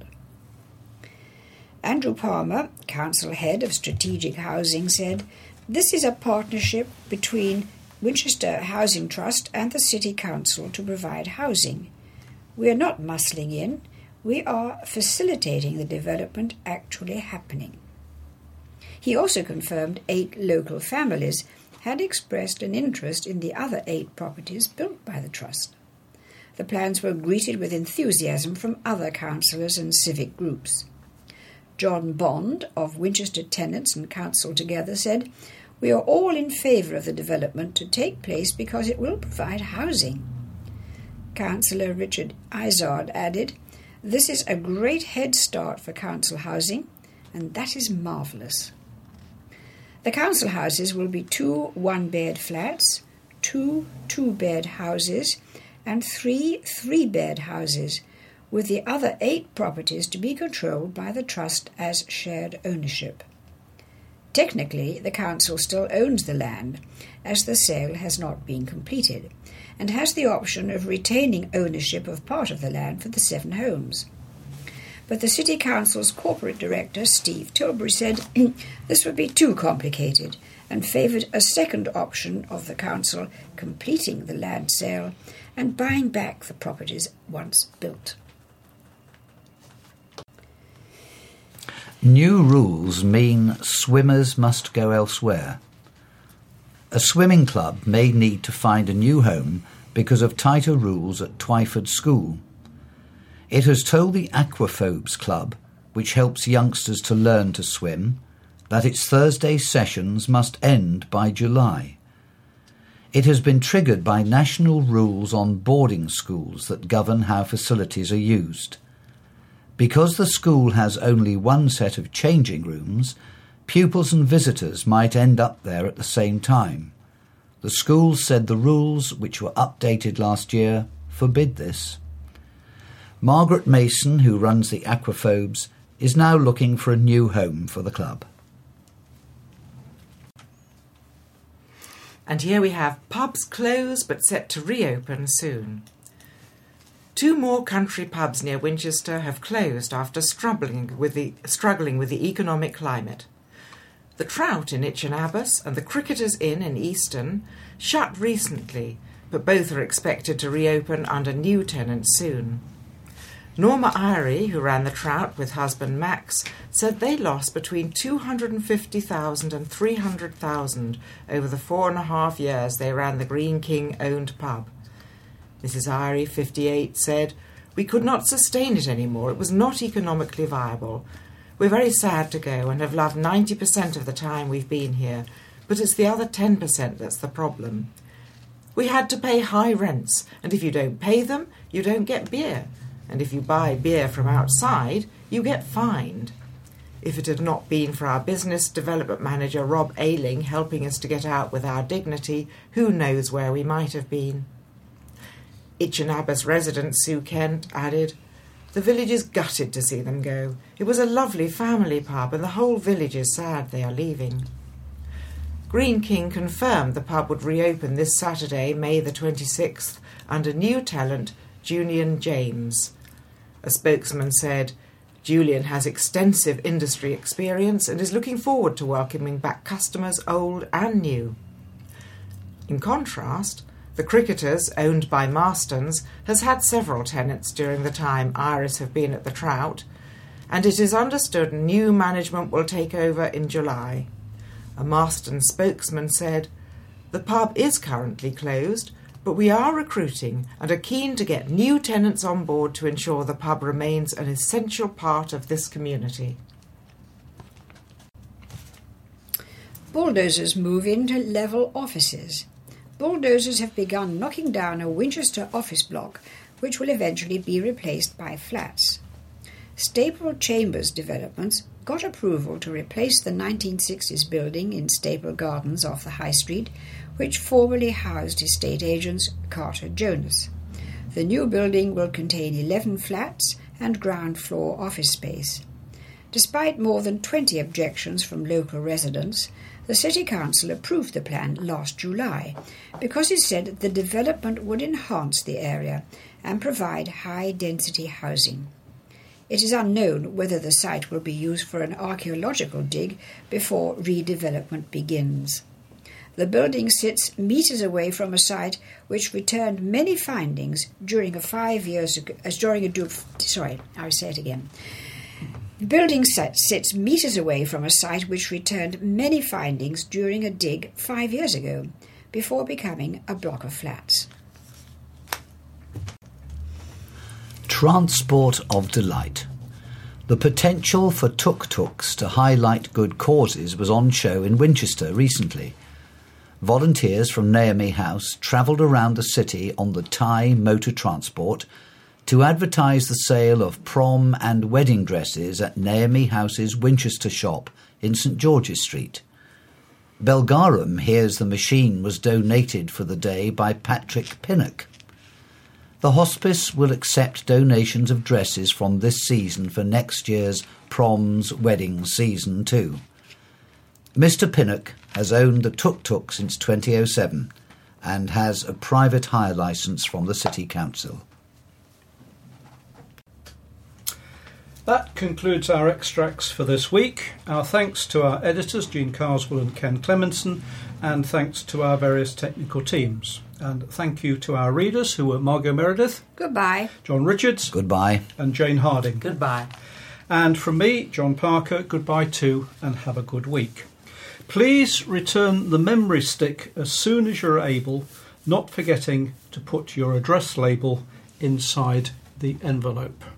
Andrew Palmer, council head of strategic housing, said, "This is a partnership between Winchester Housing Trust and the City Council to provide housing. We are not muscling in, we are facilitating the development actually happening." He also confirmed eight local families had expressed an interest in the other eight properties built by the Trust. The plans were greeted with enthusiasm from other councillors and civic groups. John Bond of Winchester Tenants and Council Together said, "We are all in favour of the development to take place because it will provide housing." Councillor Richard Izard added, "This is a great head start for council housing, and that is marvellous." The council houses will be two one-bed flats, two two-bed houses, and three three-bed houses, with the other eight properties to be controlled by the Trust as shared ownership. Technically, the council still owns the land, as the sale has not been completed, and has the option of retaining ownership of part of the land for the seven homes. But the City Council's corporate director, Steve Tilbury, said this would be too complicated and favoured a second option of the council completing the land sale and buying back the properties once built. New rules mean swimmers must go elsewhere. A swimming club may need to find a new home because of tighter rules at Twyford School. It has told the Aquaphobes Club, which helps youngsters to learn to swim, that its Thursday sessions must end by July. It has been triggered by national rules on boarding schools that govern how facilities are used. Because the school has only one set of changing rooms, pupils and visitors might end up there at the same time. The school said the rules, which were updated last year, forbid this. Margaret Mason, who runs the Aquaphobes, is now looking for a new home for the club. And here we have pubs closed but set to reopen soon. Two more country pubs near Winchester have closed after struggling with the, struggling with the economic climate. The Trout in Itchen Abbas and the Cricketers Inn in Easton shut recently, but both are expected to reopen under new tenants soon. Norma Irie, who ran the Trout with husband Max, said they lost between two hundred fifty thousand and three hundred thousand over the four and a half years they ran the Green King-owned pub. Missus Irie, fifty-eight, said, "We could not sustain it anymore. It was not economically viable. We're very sad to go and have loved ninety percent of the time we've been here, but it's the other ten percent that's the problem. We had to pay high rents, and if you don't pay them, you don't get beer. And if you buy beer from outside, you get fined. If it had not been for our business development manager Rob Ayling helping us to get out with our dignity, who knows where we might have been." Itchen Abbas resident Sue Kent added, "The village is gutted to see them go. It was a lovely family pub and the whole village is sad they are leaving." Green King confirmed the pub would reopen this Saturday, May the twenty-sixth, under new talent Julian James. A spokesman said, "Julian has extensive industry experience and is looking forward to welcoming back customers old and new." In contrast, the Cricketers, owned by Marstons, has had several tenants during the time Iris have been at the Trout, and it is understood new management will take over in July. A Marston spokesman said, "The pub is currently closed, but we are recruiting and are keen to get new tenants on board to ensure the pub remains an essential part of this community." Bulldozers move in to level offices. Bulldozers have begun knocking down a Winchester office block, which will eventually be replaced by flats. Staple Chambers Developments got approval to replace the nineteen sixties building in Staple Gardens off the High Street, which formerly housed estate agents Carter Jonas. The new building will contain eleven flats and ground floor office space. Despite more than twenty objections from local residents, the City Council approved the plan last July because it said the development would enhance the area and provide high-density housing. It is unknown whether the site will be used for an archaeological dig before redevelopment begins. The building sits metres away from a site which returned many findings during a five years ago, as during a sorry, I'll say it again. The building sits metres away from a site which returned many findings during a dig five years ago, before becoming a block of flats. Transport of delight. The potential for tuk-tuks to highlight good causes was on show in Winchester recently. Volunteers from Naomi House travelled around the city on the Thai motor transport to advertise the sale of prom and wedding dresses at Naomi House's Winchester shop in St George's Street. Belgarum hears the machine was donated for the day by Patrick Pinnock. The hospice will accept donations of dresses from this season for next year's proms wedding season too. Mister Pinnock has owned the tuk-tuk since twenty oh seven and has a private hire licence from the City Council. That concludes our extracts for this week. Our thanks to our editors, Jean Carswell and Ken Clemenson, and thanks to our various technical teams. And thank you to our readers, who were Margot Meredith. Goodbye. John Richards. Goodbye. And Jane Harding. Goodbye. And from me, John Parker, goodbye too, and have a good week. Please return the memory stick as soon as you're able, not forgetting to put your address label inside the envelope.